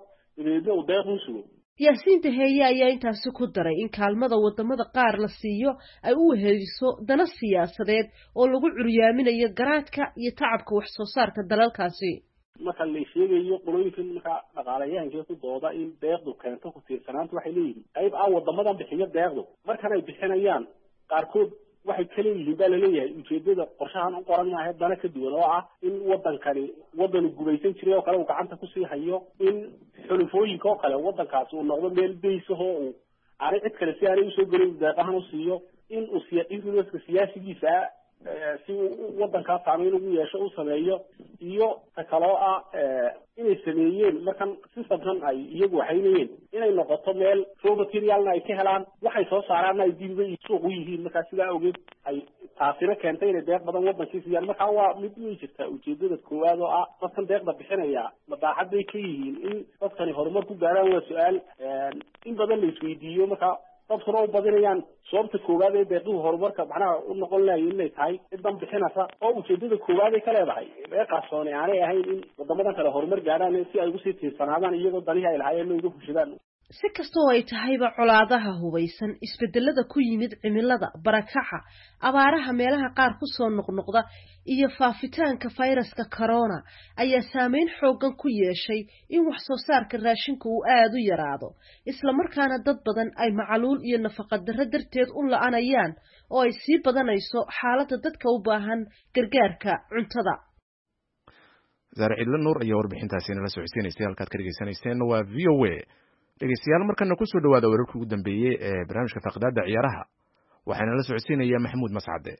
Yaasiin Daheeye ayaa intaasi ku daray in kaalmada wadamada qaar la siiyo ay u weheliso dana siyaasadeed oo lagu curyaaminayo garaadka iyo tacabka wax soo saarka dalalkaasi. marka la sheegayo qolooyinka marka dhaqaalayahanka ku dooda in deeqdu keento ku tiirsanaanta waxay leeyihiin qayb ah wadamadan bixiyo deeqdu markan ay bixinayaan qaarkood waxay kale yihiin baa laleeyahay ujeedada qorshahan u qoran maahay dana ka duwan oo ah in wadankani wadan gubaysan jiray oo kale uu gacanta ku sii hayo in xulufooyinka oo kale wadankaas uu noqdo meel baysaho uu aanay cid kale si aanay usoo gelin deeqahan u siiyo in uu siyaasigiisa si wadankaas saameyn ugu yeesho u sameeyo iyo ta kaloo ah inay sameeyeen markan systemkan ay iyagu waxaynayeen inay noqoto meel raw materialna ay ka helaan waxay soo saaraanna ay dibba suuq u yihiin markaa sidaa awgeed ay taasina keentay inay deeq badan wadankii siiyaan markaa waa mid way jirtaa ujeedada koowaad oo ah dadkan deeqda bixinaya madaaxad bay ka yihiin in dadkani horumar ku gaaraan waa su-aal in badan la isweydiiyo markaa dadkuna u badinayaan sababta koowaad ee deeqihu horumarka macnaha u noqon lahayo inay tahay cidan bixinaysa oo ujeedada koowaad ay ka leedahay deeqaasooni aanay ahayn in wadamadan kale horumar gaaraan si ay ugu sii tiirsanaadaan iyagoo danihii ay lahaayeen uga fushadaan si kastoo ay tahayba colaadaha hubaysan isbedelada ku yimid cimilada barakaca abaaraha meelaha qaar ku soo noqnoqda iyo faafitaanka fayraska corona ayaa saameyn xoogan ku yeeshay in wax soo saarka raashinka uu aad u yaraado isla markaana dad badan ay macaluul iyo nafaqa darro darteed u la'anayaan oo ay sii badanayso xaaladda dadka u baahan gargaarka cuntada. Zaare Cidlo Nuur ayaa warbixintaasi nala socodsiinaysay halkaad ka dhageysanayseen waa VOA. dhegeystayaal markana ku soo dhawaada wararkii ugu dambeeyay ee barnaamijka faqdaada ciyaaraha waxaana la socodsiinaya Maxamuud Mascade.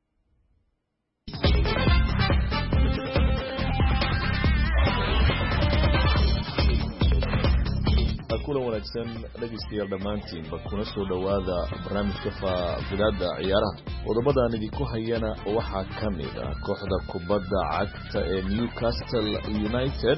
kulan wanaagsan dhegeystayaal dhammaantiinba kuna soo dhawaada barnaamijka faqdaada ciyaaraha. qodobadaan idinku hayana waxaa ka mid ah kooxda kubadda cagta ee Newcastle United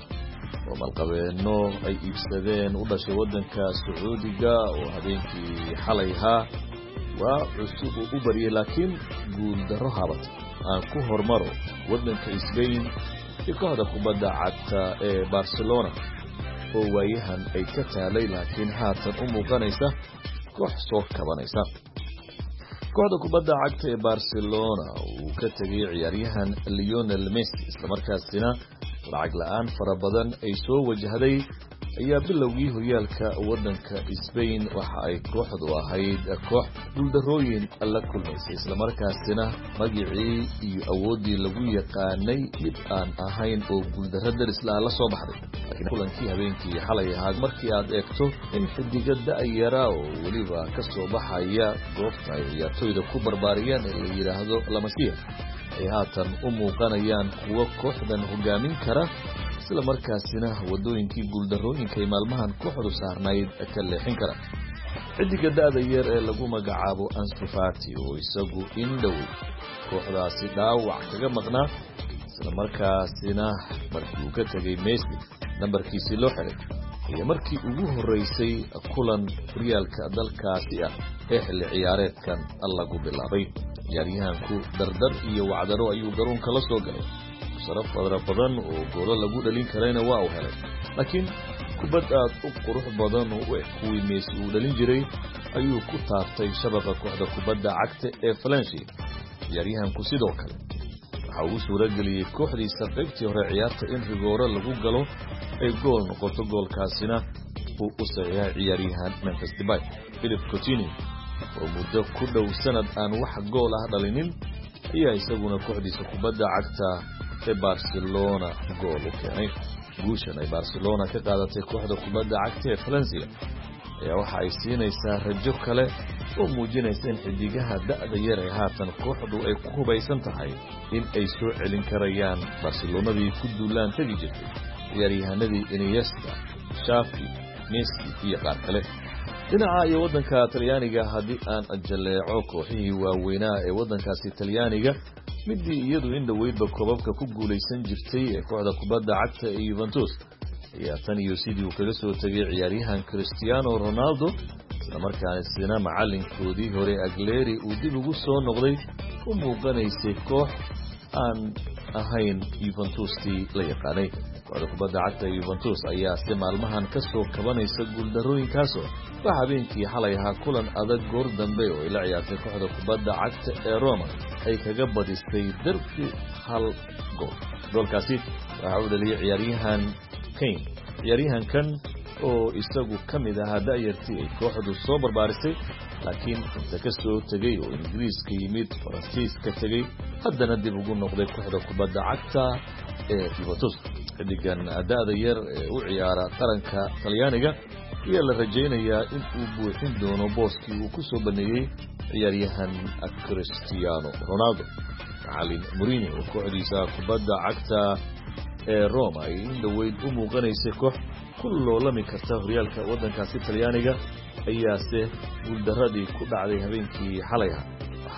oo malqabeeno ay iibsadeen u dhashay waddanka Sacuudiga oo habeenkii xalay ahaa waa cusub u bariyay laakiin guul darro habat aan ku hormaro waddanka Spain iyo kooxda kubadda cagta ee Barcelona oo waayahan ay ka taalay laakiin haatan u muuqanaysa koox soo kabanaysa. kooxda kubadda cagta ee Barcelona uu ka tagay ciyaaryahan Lionel Messi isla markaasina lacag la'aan fara badan ay soo wajahday ayaa bilowgii horyaalka waddanka Spain waxa ay kooxdu ahayd koox guuldarrooyin la kulmaysay isla markaasina magicii iyo awoodii lagu yaqaanay mid aan ahayn oo guuldarro daris la soo baxday. laakiin kulankii habeenkii xalay ahaa markii aad eegto in xidiga da'yara oo weliba ka soo baxaya goobta ay ciyaartoyda ku barbaariyaan ee la yidhaahdo La Masia ay haatan u muuqanayaan kuwa kooxdan hogaamin kara isla markaasina wadooyinkii guuldarrooyinka ay maalmahan kooxdu saarnayd ka leexin kara. xidiga da'da yar ee lagu magacaabo Ansu Fati oo isagu indhow kooxdaasi dhaawac kaga maqnaa isla markaasina markii uu ka tagay Messi nambarkiisii loo xiray iyo markii ugu horeysay kulan horyaalka dalkaasi ah ee xilli ciyaareedkan lagu bilaabay. ciyaaryahanku dardar iyo wacdaro ayuu garoonka la soo galay saraf badan oo goolo lagu dhalin karayna waa uu helay laakiin kubad aad u qurux badan oo kuwii Messi uu dhalin jiray ayuu ku taabtay shabaqa kooxda kubadda cagta ee Valencia. ciyaaryahanku sidoo kale waxa uu suurageliyay kooxdiisa qaybtii hore ciyaarta in rigooro lagu galo ay gool noqoto goolkaasina uu u saxiixay ciyaaryahan Memphis Depay. Philippe Coutinho oo muddo ku dhow sanad aan wax gool ah dhalinin ayaa isaguna kooxdiisa kubadda cagta ee Barcelona gool u keenay. guushan ay Barcelona ka qaadatay kooxda kubadda cagta ee Valencia ayaa waxa ay siinaysaa rajo kale oo muujinaysa in xidigaha da'da yar ee haatan kooxdu ay ku hubaysan tahay in ay soo celin karayaan Barcelonadii ku duulaan tagi jirtay ciyaaryahanadii Iniesta, Xavi, Messi iyo qaar kale. dhinaca iyo waddanka Talyaaniga haddii aan ajaleeco kooxihii waaweynaa ee waddankaasi Talyaaniga midii iyadu in dhaweydba koobabka ku guulaysan jirtay ee kooxda kubadda cagta ee Juventus ayaa tan iyo sidii uu kaga soo tagay ciyaaryahan Cristiano Ronaldo isla markaasina macalinkoodii hore Aguilera uu dib ugu soo noqday u muuqanaysay koox aan ahayn Juventus-tii la yaqaanay. kooxda kubadda cagta ee Juventus ayaa si maalmahan ka soo kabanaysa guuldarrooyinkaasoo waxa habeenkii xalay ahaa kulan adag goor dambe oo ay la ciyaartay kooxda kubadda cagta ee Roma ay kaga badisay darbi 1 gool. goolkaasi waxa uu dhaliyay ciyaaryahan Kane. ciyaaryahankan oo isagu ka mid ahaa da'yartii ay kooxdu soo barbaarisay laakiin inta ka soo tagay oo Ingiriiska yimid Faransiiska tagay haddana dib ugu noqday kooxda kubadda cagta ee Juventus. xidigan da'da yar ee u ciyaara qaranka Talyaaniga ayaa la rajaynayaa in uu buuxin doono booskii uu ku soo baneeyay ciyaaryahan Cristiano Ronaldo. macallin Mourinho oo kooxdiisa kubadda cagta ee Roma ay in dhaweyd u muuqanaysay koox ku loolami karta horyaalka waddankaasi Talyaaniga ayaase guuldaradii ku dhacday habeenkii xalay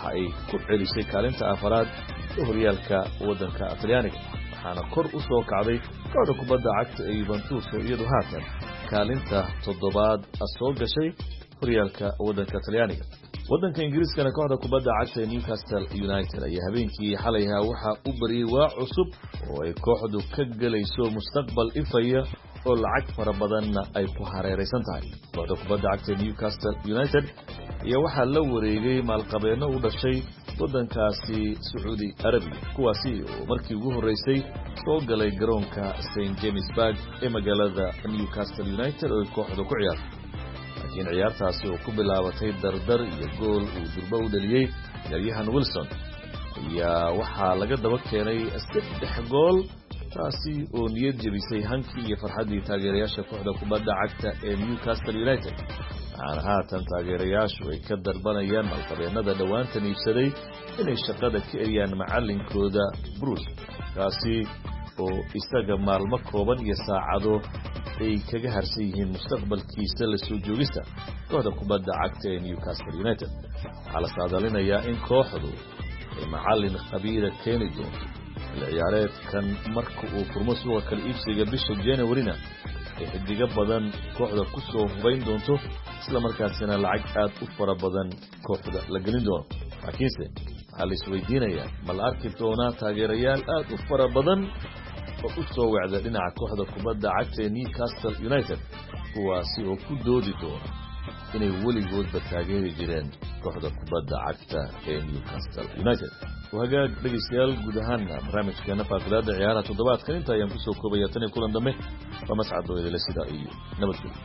waxa ay ku celisay kaalinta afaraad ee horyaalka waddanka Talyaaniga waxaana kor u soo kacday kooxda kubadda cagta ee Juventus oo iyadu haatan kaalinta toddobaad soo gashay horyaalka waddanka Talyaaniga waddanka Ingiriiskana kooxda kubadda cagta ee Newcastle United ayaa habeenkii xalay waxa u bariyay waa cusub oo ay kooxdu ka galayso mustaqbal ifaya oo lacag fara badan ay ku hareeraysan tahay kooxda kubadda cagta ee Newcastle United ayaa waxaa la wareegay maalqabeeno u dhashay waddankaasi Saudi Arabia kuwaasi oo markii ugu horeysay soo galay garoonka St James Park ee magaalada Newcastle United oo kooxdu ku ciyaartay laakiin ciyaartaasi oo ku bilaabatay dardar iyo gool uu durba u dhaliyay Ryan Wilson ayaa waxaa laga daba keenay 3 gool taasi oo niyad jabisay hankii iyo farxadii taageerayaasha kooxda kubadda cagta ee Newcastle United waxaana haatan taageerayaashu ay ka dalbanayaan maalqabeennada dhowaantan iibsaday inay shaqada ka eriyaan macallinkooda Bruce kaasi oo isaga maalmo kooban iyo saacado ay kaga harsan yihiin mustaqbalkiisa la soo joogista kooxda kubadda cagta ee Newcastle United waxaa la saadaalinayaa in kooxdu ay macallin khabiira keeni doonto ciyaareedkan marka uu furmo suuqa kala iibsiga bisha January-na ay xidiga badan kooxda ku soo hubayn doonto isla markaasina lacag aad u fara badan kooxda la gelin doono laakiinse waxaa la isweydiinayaa ma la arki doonaa taageerayaal aad u fara badan oo u soo wacda dhinaca kooxda kubadda cagta ee Newcastle United kuwaasi oo ku doodi doona inay weligoodba taageeri jireen kooxda kubadda cagta ee Newcastle United وهاجا dhageystayaal guud ahaan barnaamijkeena faaqadaada ciyaaraha toddobaadkan inta ayaan ku soo koobaya tan kulan dambe waa mas'ad oo idin sida iyo nabadgelyo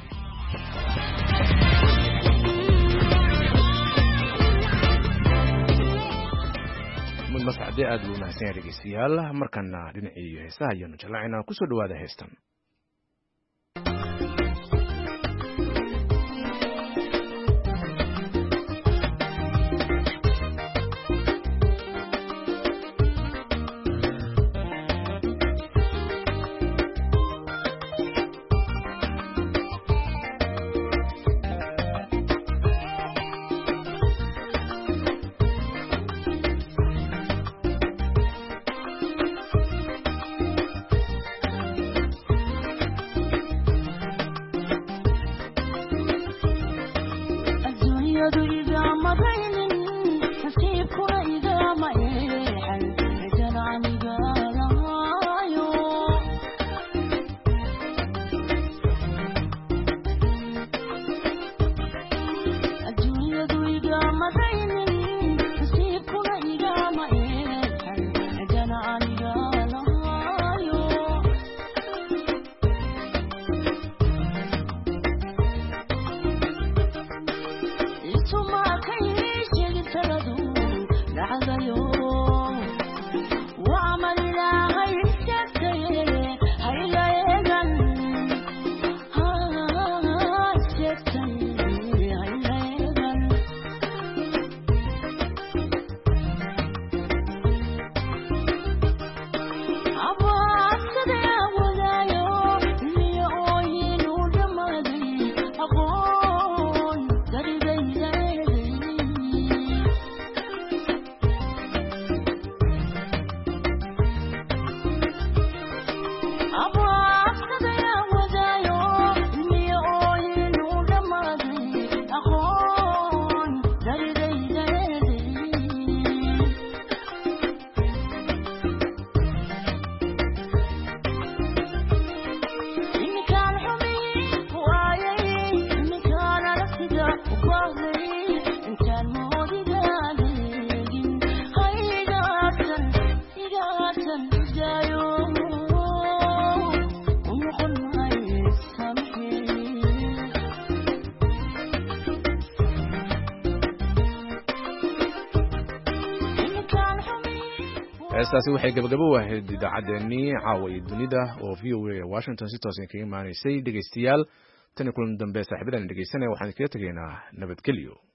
mas'ad aad u wanaagsan dhageystayaal markana dhinacii heesaha ayanu jalaacina ku soo dhawaada heestan heestaasi waxay gabagabo u ahayd idaacaddeenii caawa iyo dunida oo VOA Washington si toosan kaga imaanaysay dhegeystayaal tan kulan dambe saaxiibadan dhegeysanaya waxaan kaga tegaynaa nabadgelyo